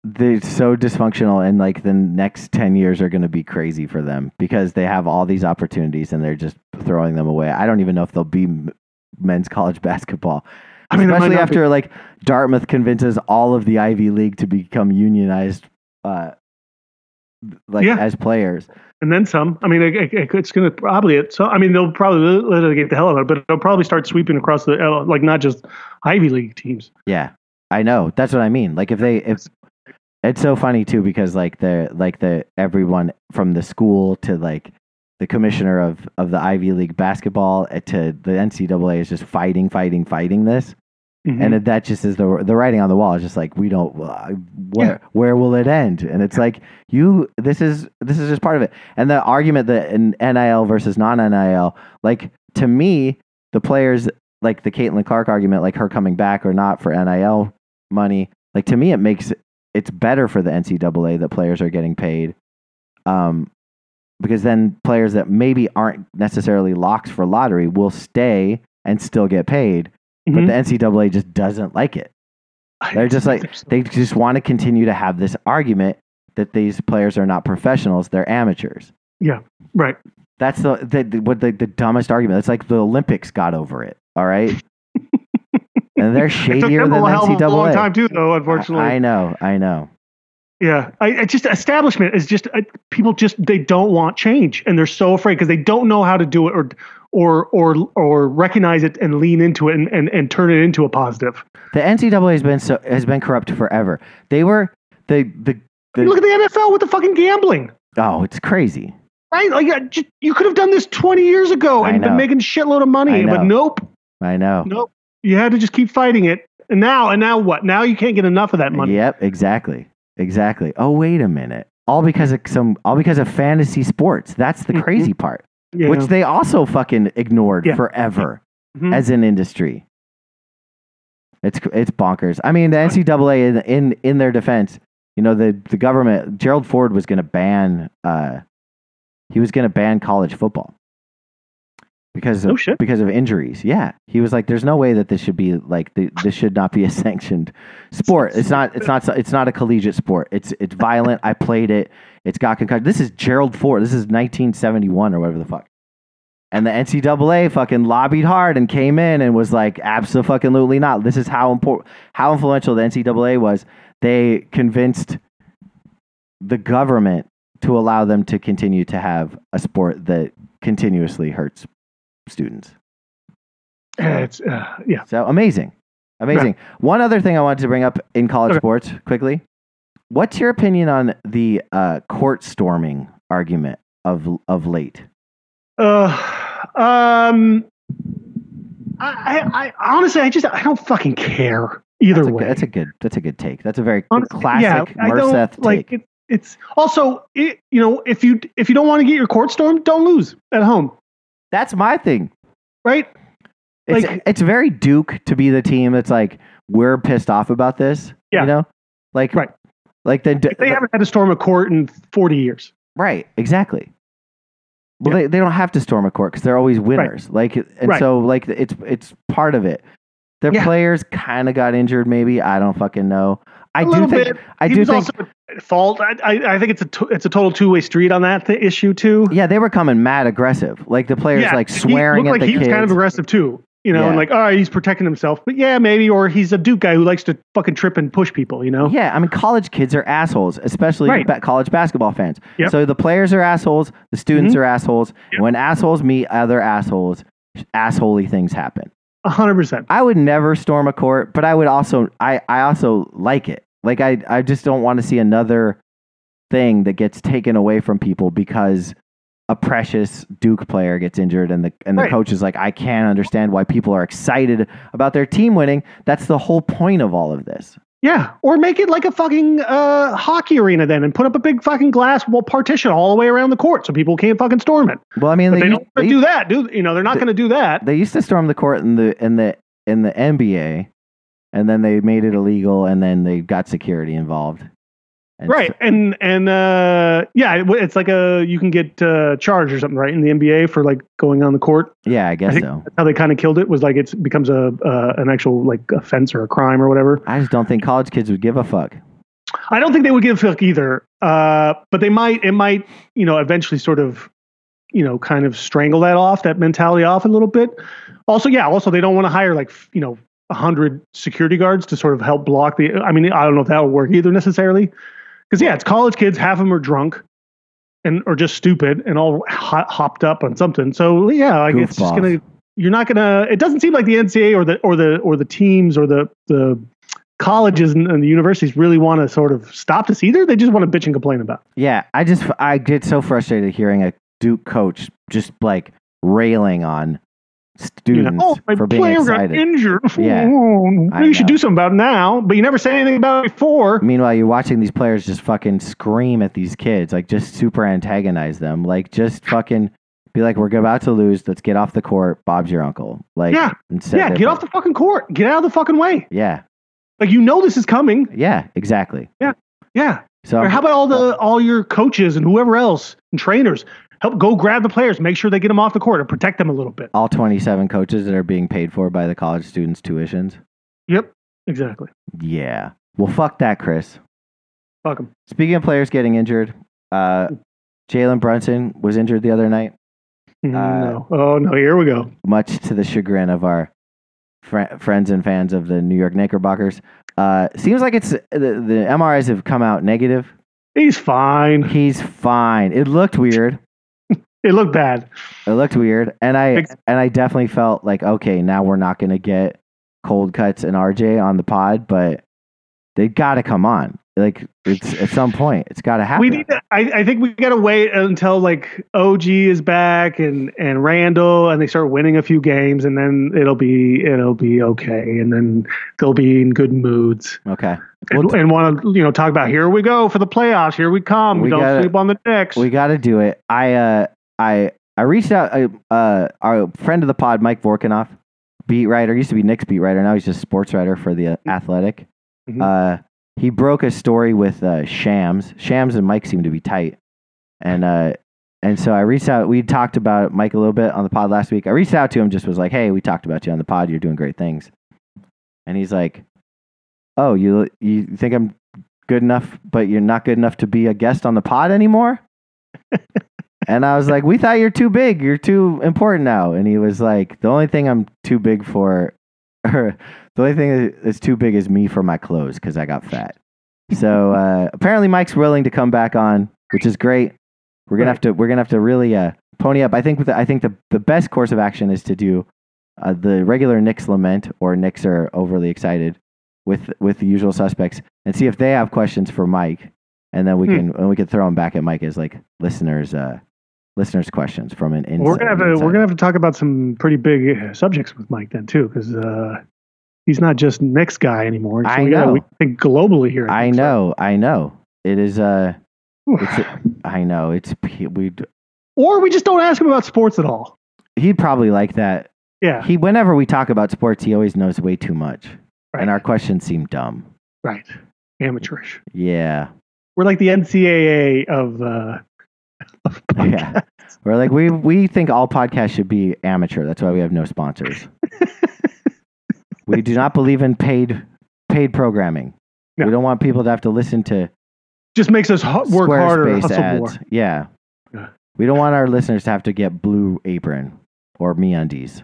they're so dysfunctional, and like the next ten years are going to be crazy for them because they have all these opportunities and they're just throwing them away. I don't even know if they'll be m- men's college basketball. I mean, especially after be. like Dartmouth convinces all of the Ivy League to become unionized, uh, like yeah. as players, and then some. I mean, it, it, it's going to probably. So I mean, they'll probably litigate the hell out of it, but they'll probably start sweeping across the like not just Ivy League teams. Yeah, I know. That's what I mean. Like if they if it's so funny too because like the like the everyone from the school to like the commissioner of, of the Ivy League basketball to the N C double A is just fighting, fighting, fighting this. Mm-hmm. And that just is the the writing on the wall. It's just like, we don't, uh, where, yeah. where will it end? And it's like, you, this is, this is just part of it. And the argument that in N I L versus non-N I L, like to me, the players, like the Caitlin Clark argument, like her coming back or not for N I L money, like to me, it makes, it's better for the N C double A that players are getting paid. Um, Because then players that maybe aren't necessarily locks for lottery will stay and still get paid. Mm-hmm. But the N C double A just doesn't like it. They're just like, they just want to continue to have this argument that these players are not professionals, they're amateurs. Yeah, right. That's the, the, what the, the dumbest argument. It's like the Olympics got over it, all right? And they're shadier than the N C double A. It took them a long time too, though, unfortunately. I, I know, I know. Yeah, I, I just establishment is just uh, people just they don't want change and they're so afraid because they don't know how to do it or or or or recognize it and lean into it and, and, and turn it into a positive. The N C double A has been so has been corrupt forever. They were the the, the look at the N F L with the fucking gambling. Oh, it's crazy. Right, like just, you could have done this twenty years ago and been making shitload of money, but nope. I know. Nope. You had to just keep fighting it, and now and now what? Now you can't get enough of that money. Yep, exactly. Exactly. Oh, wait a minute. All because of some, all because of fantasy sports. That's the crazy mm-hmm. part, yeah. which they also fucking ignored yeah. forever mm-hmm. as an industry. It's it's bonkers. I mean, the N C double A in in, in their defense, you know, the, the government, Gerald Ford was going to ban, uh, he was going to ban college football because of, oh, because of injuries. Yeah, he was like, "There's no way that this should be like the, this should not be a sanctioned sport. It's not. It's not. It's not a collegiate sport. It's it's violent. I played it. It's got concussion. This is Gerald Ford. This is nineteen seventy-one or whatever the fuck." And the N C double A fucking lobbied hard and came in and was like, "Absolutely not. This is how important, how influential the N C double A was. They convinced the government to allow them to continue to have a sport that continuously hurts students." Uh, it's uh, yeah. So amazing, amazing. Yeah. One other thing I wanted to bring up in college okay. sports quickly. What's your opinion on the uh, court storming argument of of late? Uh, um, I, I, I honestly, I just I don't fucking care either that's way. Good, that's a good. That's a good take. That's a very honestly, classic yeah, Merseth take. Like it, it's also it, you know if you if you don't want to get your court stormed, don't lose at home. That's my thing. Right? It's, like, it's very Duke to be the team that's like, we're pissed off about this. Yeah. You know? Like, right. Like the, they the, haven't had to storm a court in forty years. Right. Exactly. Well, yeah. they, they don't have to storm a court because they're always winners. Right. Like, and right. so like it's, it's part of it. Their yeah. players kind of got injured. Maybe. I don't fucking know. I a do think, bit. I he do was think also at fault. I, I, I think it's a, t- it's a total two way street on that th- issue too. Yeah. They were coming mad aggressive. Like the players yeah, like swearing he at like the he kids. He was kind of aggressive too. You know, yeah. and like, all right, he's protecting himself. But yeah, maybe, or he's a Duke guy who likes to fucking trip and push people, you know? Yeah, I mean, college kids are assholes, especially right. ba- college basketball fans. Yep. So the players are assholes, the students mm-hmm. are assholes. Yep. When assholes meet other assholes, assholey things happen. A hundred percent. I would never storm a court, but I would also, I, I also like it. Like, I, I just don't want to see another thing that gets taken away from people because a precious Duke player gets injured and the and the right. coach is like, I can't understand why people are excited about their team winning. That's the whole point of all of this. Yeah, or make it like a fucking uh, hockey arena then and put up a big fucking glass wall partition all the way around the court so people can't fucking storm it. Well, I mean, but they, they don't they, do that, do you know? They're not going to do that. They used to storm the court in the in the in the N B A, and then they made it illegal, and then they got security involved. And right, so, and and uh, yeah, it's like a you can get uh, charged or something, right, in the N B A for like going on the court. Yeah, I guess I so. That's how they kind of killed it was like it becomes a uh, an actual like offense or a crime or whatever. I just don't think college kids would give a fuck. I don't think they would give a fuck either. Uh, but they might. It might, you know, eventually sort of, you know, kind of strangle that off, that mentality off a little bit. Also, yeah. Also, they don't want to hire like you know a hundred security guards to sort of help block the. I mean, I don't know if that will work either necessarily. Because yeah, it's college kids. Half of them are drunk, and or just stupid, and all ho- hopped up on something. So yeah, like Goofballs. it's just gonna. You're not gonna. It doesn't seem like the N C A A or the or the or the teams or the the colleges and, and the universities really want to sort of stop this either. They just want to bitch and complain about it. Yeah, I just I get so frustrated hearing a Duke coach just like railing on students You know, oh, my for being player excited. got injured. Yeah, Oh, I you should know. do something about it now, but you never say anything about it before. Meanwhile, you're watching these players just fucking scream at these kids, like just super antagonize them, like just fucking be like, "We're about to lose. Let's get off the court. Bob's your uncle." Like, Yeah, instead yeah, they're get fu- off the fucking court. Get out of the fucking way. Yeah, Like you know this is coming. yeah, exactly. Yeah. So Or how about all the all your coaches and whoever else and trainers help go grab the players, make sure they get them off the court and protect them a little bit. all twenty-seven coaches that are being paid for by the college students' tuitions? Yep, exactly. Yeah. Well, fuck that, Chris. Fuck them. Speaking of players getting injured, uh, Jalen Brunson was injured the other night, no. Oh no, here we go. much to the chagrin of our fr- friends and fans of the New York Knickerbockers. Uh, seems like it's the, the M R Is have come out negative. He's fine. He's fine. It looked weird. It looked bad. It looked weird, and I Ex- and I definitely felt like, okay, now we're not going to get Cold Cuts and R J on the pod, but they got to come on. Like it's at some point, it's got to happen. We need to, I, I think we gotta wait until like O G is back and, and Randall and they start winning a few games and then it'll be it'll be okay and then they'll be in good moods. Okay, And, Well, and want to you know talk about here we go for the playoffs. Here we come. We Don't gotta- sleep on the Knicks. we got to do it. I uh I I reached out. Uh, uh, our friend of the pod, Mike Vorkanoff, beat writer, used to be Knicks beat writer. Now he's just sports writer for the uh, Athletic. Mhm. Uh, he broke a story with uh, Shams. Shams and Mike seem to be tight, and uh, and so I reached out. We talked about Mike a little bit on the pod last week. I reached out to him, just was like, "Hey, we talked about you on the pod. You're doing great things." And he's like, "Oh, you you think I'm good enough, but you're not good enough to be a guest on the pod anymore?" And I was like, "We thought you're too big. You're too important now." And he was like, "The only thing I'm too big for, or the only thing that's too big is me for my clothes because I got fat." So uh, apparently, Mike's willing to come back on, which is great. We're gonna Right. have to we're gonna have to really uh, pony up. I think with the, I think the the best course of action is to do uh, the regular Knicks lament or Knicks are overly excited with with the usual suspects and see if they have questions for Mike, and then we Hmm. can and we can throw them back at Mike as like listeners. Uh, Listeners' questions from an inside. we're gonna have to inside. we're gonna have to talk about some pretty big uh, subjects with Mike then too, because uh, he's not just Knicks guy anymore. So I we gotta know. we think globally here. I think, so. know, I know. It is. Uh, Oof. it's. I know. It's. We. Or we just don't ask him about sports at all. He'd probably like that. Yeah, He. Whenever we talk about sports, he always knows way too much, right. and our questions seem dumb. right. Amateurish. Yeah. We're like the N C A A of. Uh, of Yeah. We're like we. We think all podcasts should be amateur. That's why we have no sponsors. We do not believe in paid paid programming. No. We don't want people to have to listen to just makes us ho- work harder, Squarespace hustle ads. more. Yeah. Yeah. We don't want our listeners to have to get Blue Apron or MeUndies.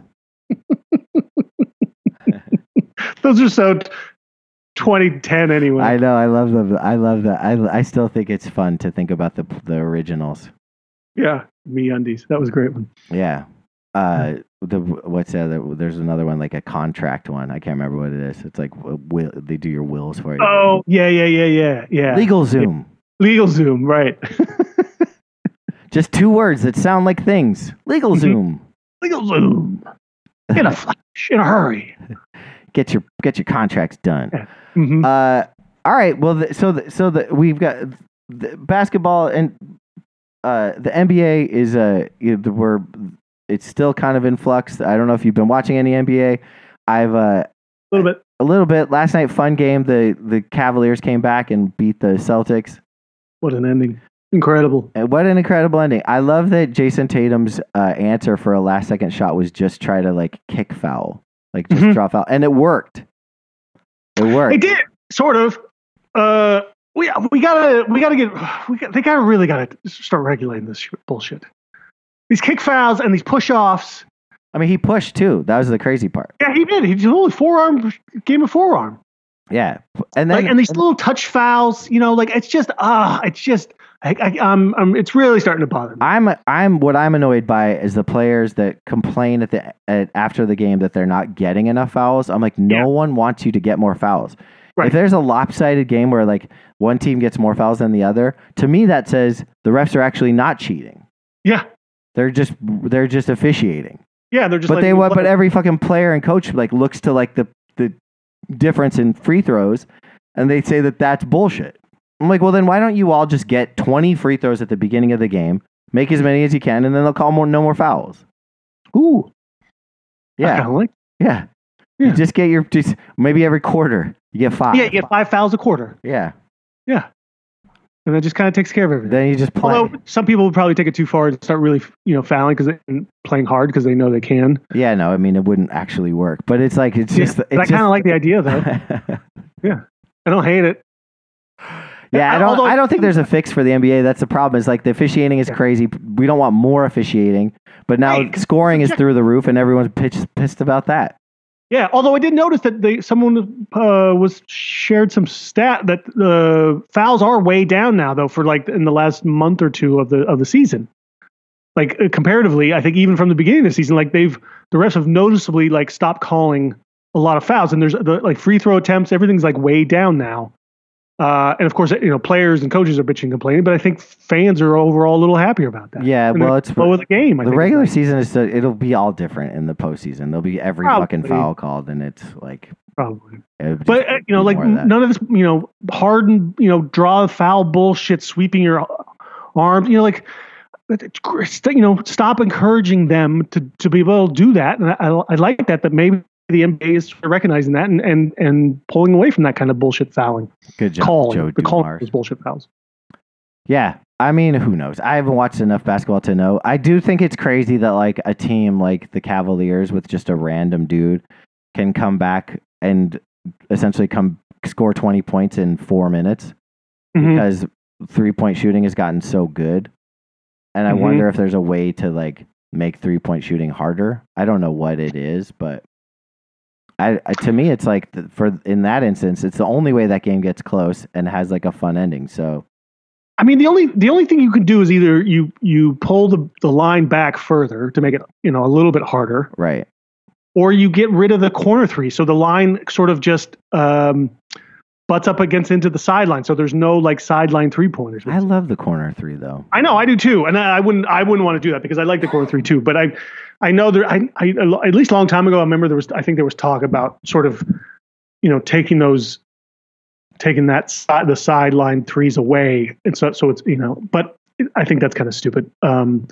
Those are so twenty ten anyway. I know. I love them. I love that. I, I still think it's fun to think about the the originals. yeah, me undies. That was a great one. Yeah. Uh, the what's the other? There's another one like a contract one. I can't remember what it is. It's like will they do your wills for you? Oh yeah, yeah, yeah, yeah, yeah. Legal Zoom. Legal Zoom, right? Just two words that sound like things. Legal Mhm. Zoom. Legal Zoom. In a flash, in a hurry. Get your get your contracts done. Yeah. hmm Uh, all right. Well, the, so the, so the, we've got the basketball and uh, the N B A is uh, you know, the, we're it's still kind of in flux. I don't know if you've been watching any N B A. I've uh, a little bit. a little bit. Last night, fun game. The the Cavaliers came back and beat the Celtics. What an ending! Incredible. And what an incredible ending! I love that Jason Tatum's uh, answer for a last second shot was just try to like kick foul, like just Mhm. draw foul, and it worked. It worked. It did sort of. Uh, we we gotta we gotta get we got, they gotta really gotta start regulating this shit, bullshit. These kick fouls and these push offs. I mean, he pushed too. That was the crazy part. Yeah, he did. He did only forearm game of forearm. Yeah, and then like, and these and, little touch fouls. You know, like it's just ah, it's just. I, I, um, um, it's really starting to bother me. I'm, I'm, what I'm annoyed by is the players that complain at the at, after the game that they're not getting enough fouls. I'm like, no yeah. one wants you to get more fouls. Right. If there's a lopsided game where like one team gets more fouls than the other, to me that says the refs are actually not cheating. Yeah, they're just they're just officiating. Yeah, they're just. But like, they what? But every fucking player and coach like looks to like the the difference in free throws, and they say that that's bullshit. I'm like, well, then why don't you all just get twenty free throws at the beginning of the game, make as many as you can, and then they'll call more, no more fouls. Ooh. Yeah. Like. Yeah. yeah. You just get your, just maybe every quarter, you get five. Yeah, you get five fouls a quarter. Yeah. Yeah. And that just kind of takes care of everything. Then you just play. Although some people would probably take it too far and start really, you know, fouling because they're playing hard because they know they can. Yeah, no, I mean, it wouldn't actually work. But it's like, it's yeah, just. It's I kind of like the idea, though. yeah. I don't hate it. Yeah, I don't. Although, I don't think there's a fix for the N B A. That's the problem. Is like the officiating is yeah. crazy. We don't want more officiating, but now right, scoring is through the roof, and everyone's pissed, pissed about that. Yeah, although I did notice that they someone uh, was shared some stat that the uh, fouls are way down now, though, for like in the last month or two of the of the season. Like uh, comparatively, I think even from the beginning of the season, like they've the refs have noticeably like stopped calling a lot of fouls, and there's the like free throw attempts, everything's like way down now. Uh, and of course, you know, players and coaches are bitching and complaining, but I think fans are overall a little happier about that. Yeah, and well, it's flow of the game. I the think regular season is the, it'll be all different in the postseason. There'll be every Probably. fucking foul called, and it's like probably. But uh, you know, like none of this, you know, hard and you know, draw foul bullshit, sweeping your arms. You know, like you know, stop encouraging them to to be able to do that. And I, I like that. That maybe. The N B A is recognizing that and, and, and pulling away from that kind of bullshit fouling. Good job, calling, Joe the calling those bullshit fouls. Yeah, I mean, who knows? I haven't watched enough basketball to know. I do think it's crazy that like a team like the Cavaliers with just a random dude can come back and essentially come score twenty points in four minutes mm-hmm. because three-point shooting has gotten so good. And I mm-hmm. wonder if there's a way to like make three-point shooting harder. I don't know what it is, but I, I, to me, it's like the, for in that instance, it's the only way that game gets close and has like a fun ending. So, I mean, the only the only thing you can do is either you you pull the, the line back further to make it you know a little bit harder, right? Or you get rid of the corner three, so the line sort of just um, butts up against into the sideline, so there's no like sideline three pointers. I love the corner three though. I know, I do too, and I, I wouldn't I wouldn't want to do that because I like the corner three too, but I. I know there. I, I at least a long time ago. I remember there was. I think there was talk about sort of, you know, taking those, taking that side, the sideline threes away, and so so it's you know. But I think that's kind of stupid. Um,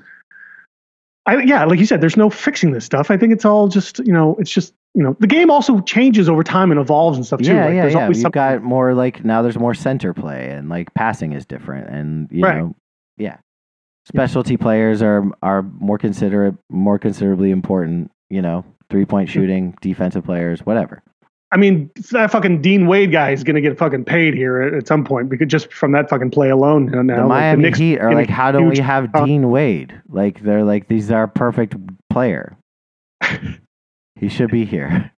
I yeah, like you said, there's no fixing this stuff. I think it's all just you know, it's just you know, the game also changes over time and evolves and stuff too. Yeah, like, yeah, there's yeah. You've something... got more like now. There's more center play and like passing is different, and you right. know, yeah. Specialty players are are more considerate, more considerably important. You know, three point shooting, defensive players, whatever. I mean, that fucking Dean Wade guy is going to get fucking paid here at, at some point because just from that fucking play alone. Now, the like Miami the Heat are like, how don't we have uh, Dean Wade? Like they're like, these are perfect player. He should be here.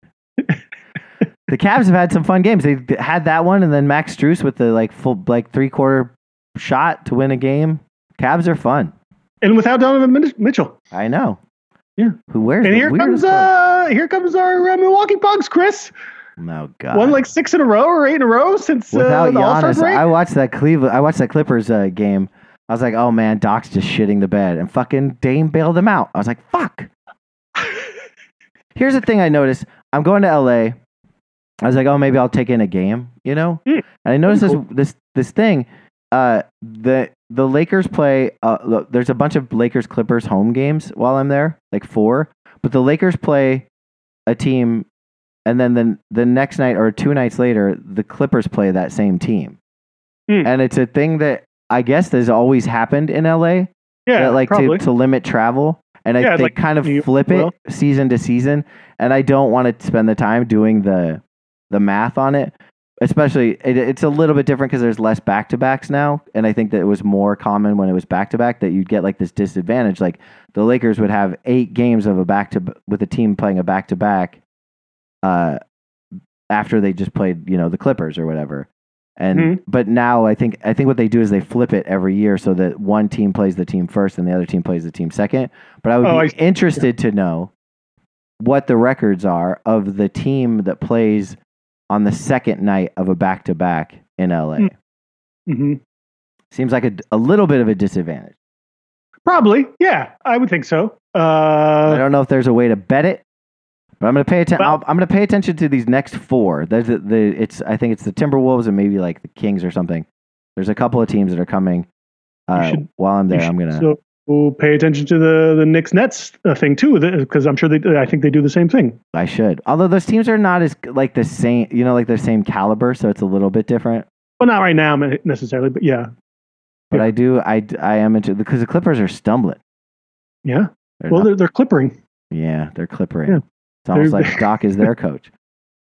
The Cavs have had some fun games. They had that one, and then Max Strus with the like full like three quarter shot to win a game. Cavs are fun, and without Donovan Mitchell. I know. Yeah. Who wears? And here comes uh, here comes our uh, Milwaukee Bucks, Chris. Oh God. Won like six in a row or eight in a row since without uh, the Giannis. break. I watched that Cleveland. I watched that Clippers uh, game. I was like, oh man, Doc's just shitting the bed, and fucking Dame bailed him out. I was like, fuck. Here's the thing I noticed. I'm going to L A. I was like, oh, maybe I'll take in a game, you know. Mm, and I noticed cool. this this this thing. Uh, the the Lakers play. Uh, look, there's a bunch of Lakers Clippers home games while I'm there, like four. But the Lakers play a team, and then the the next night or two nights later, the Clippers play that same team. Mm. And it's a thing that I guess has always happened in L A. Yeah, that, like probably. to to limit travel, and I yeah, they like, kind of you, flip well. it season to season. And I don't want to spend the time doing the the math on it. especially it, it's a little bit different because there's less back to backs now, and I think that it was more common when it was back to back that you'd get like this disadvantage. Like the Lakers would have eight games of a back to with a team playing a back to back, uh, after they just played you know the Clippers or whatever. And Mhm. but now I think I think what they do is they flip it every year so that one team plays the team first and the other team plays the team second. But I would Oh, be I see. interested to know what the records are of the team that plays on the second night of a back to back in L A. Mm. Mhm. Seems like a, a little bit of a disadvantage. Probably, yeah, I would think so. I Uh, don't know if there's a way to bet it, but I'm going to pay attention. Well- I'm going to pay attention to these next four. There's the, the it's I think it's the Timberwolves and maybe like the Kings or something. There's a couple of teams that are coming. Uh, should- while I'm there, you I'm should gonna. So we'll pay attention to the the Knicks Nets uh, thing too, because I'm sure they. I think they do the same thing. I should. Although those teams are not as like the same, you know, like the same caliber, so it's a little bit different. Well, not right now necessarily, but yeah, But Yeah. I do, I, I am into because the Clippers are stumbling. yeah. They're Well, not- they're they're clippering. yeah, they're clippering. Yeah. It's almost They're- like Doc is their coach.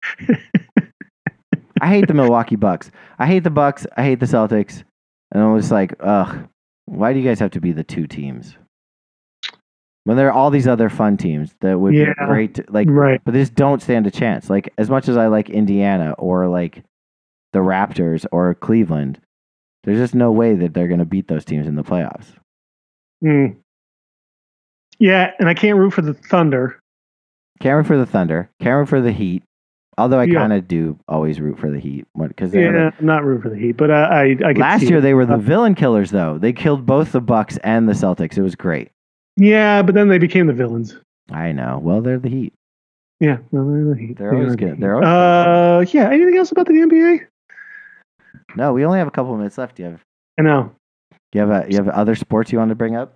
I hate the Milwaukee Bucks. I hate the Bucks. I hate the Celtics. And I'm just like, ugh, why do you guys have to be the two teams? When there are all these other fun teams that would Yeah. be great, to, like, Right. but they just don't stand a chance. Like, as much as I like Indiana or like the Raptors or Cleveland, there's just no way that they're going to beat those teams in the playoffs. Mm. Yeah, and I can't root for the Thunder. Can't root for the Thunder. Can't root for the Heat. Although I Yeah. kind of do always root for the Heat because Yeah, I'm not rooting for the Heat, but I I, I can last see year it. they were the Uh, villain killers. Though they killed both the Bucks and the Celtics. It was great. Yeah, but then they became the villains. I know. Well, they're the Heat. Yeah, well, they're the Heat. They're They always are the good. Heat. They're always Uh, yeah. Anything else about the N B A? No, we only have a couple of minutes left. Do you have? I know. You have a, you have other sports you want to bring up?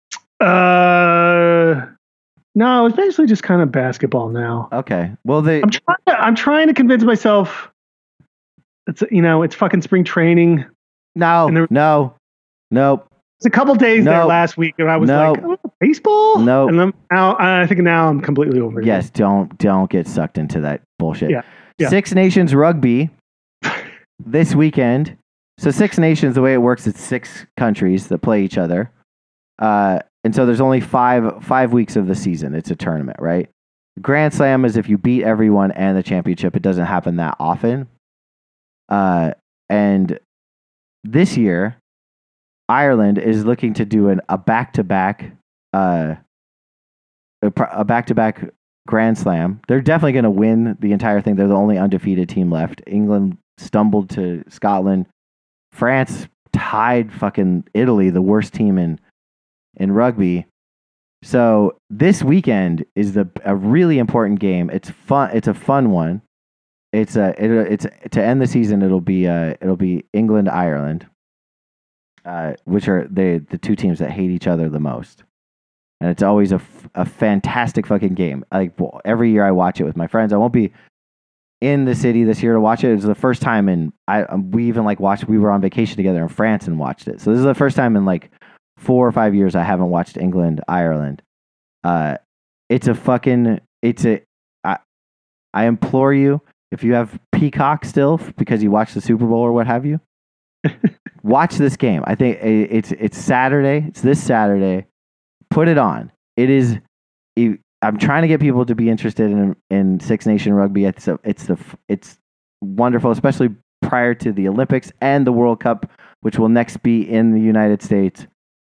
Uh, no, it's basically just kind of basketball now. Okay. Well, they I'm trying. To, I'm trying to convince myself. It's you know, it's fucking spring training. no, and there- no, nope. It's a couple days there No. last week, and I was No. like, oh, baseball. No. and I'm now. I think now I'm completely over it. Yes, don't don't get sucked into that bullshit. Yeah, yeah. Six Nations Rugby this weekend. So Six Nations, the way it works, it's six countries that play each other, uh, and so there's only five five weeks of the season. It's a tournament, right? Grand Slam is if you beat everyone and the championship. It doesn't happen that often, uh, and this year, Ireland is looking to do an, a back-to-back, uh, a, pr- a back-to-back Grand Slam. They're definitely going to win the entire thing. They're the only undefeated team left. England stumbled to Scotland. France tied fucking Italy, the worst team in in rugby. So this weekend is the a really important game. It's fun. It's a fun one. It's a it, it's to end the season. It'll be uh it'll be England Ireland, uh, which are the the two teams that hate each other the most. And it's always a, f- a fantastic fucking game. Like well, every year I watch it with my friends. I won't be in the city this year to watch it. It was the first time in I um, we even like watched. We were on vacation together in France and watched it. So this is the first time in like four or five years I haven't watched England Ireland. Uh, it's a fucking it's a. I I implore you if you have Peacock still because you watch the Super Bowl or what have you. Watch this game. I think it- it's it's Saturday. It's this Saturday. Put it on. It is. it- I'm trying to get people to be interested in in Six Nation Rugby. It's a, it's the it's wonderful, especially prior to the Olympics and the World Cup, which will next be in the United States.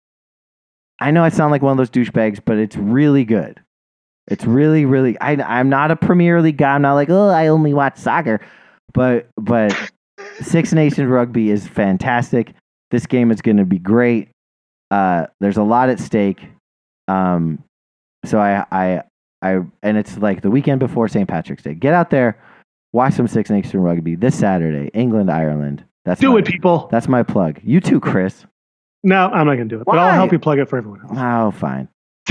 I know I sound like one of those douchebags, but it's really good. It's really, really. I, I'm not a Premier League guy. I'm not like, oh, I only watch soccer, but but Six Nations Rugby is fantastic. This game is going to be great. Uh, there's a lot at stake. Um, so I, I, I, and it's like the weekend before Saint Patrick's Day. Get out there, watch some Six Nations Rugby this Saturday, England, Ireland. That's Do my, it, people. That's my plug. You too, Chris. No, I'm not gonna do it, but I'll Why? help you plug it for everyone else. Oh, fine.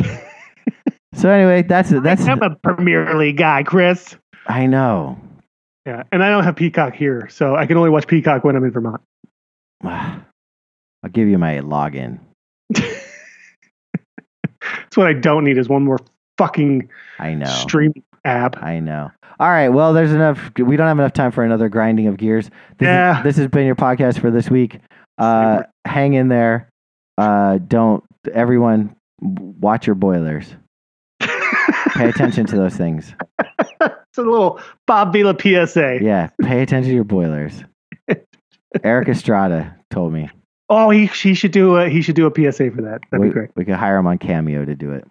So anyway, that's it. That's I'm a Premier League guy, Chris. I know. Yeah, and I don't have Peacock here, so I can only watch Peacock when I'm in Vermont. I'll give you my login. That's what I don't need is one more fucking I know. streaming app. I know. All right. Well, there's enough. We don't have enough time for another grinding of gears. This Yeah. Is, this has been your podcast for this week. Uh, hang in there. Uh, don't everyone watch your boilers. Pay attention to those things. It's a little Bob Vila P S A. Yeah. Pay attention to your boilers. Eric Estrada told me. Oh, he he should do a he should do a P S A for that. That'd we, be great. We could hire him on Cameo to do it.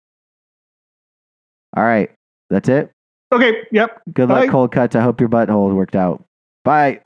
All right. That's it. Okay. Yep. Good Bye. luck, cold cuts. I hope your butthole worked out. Bye.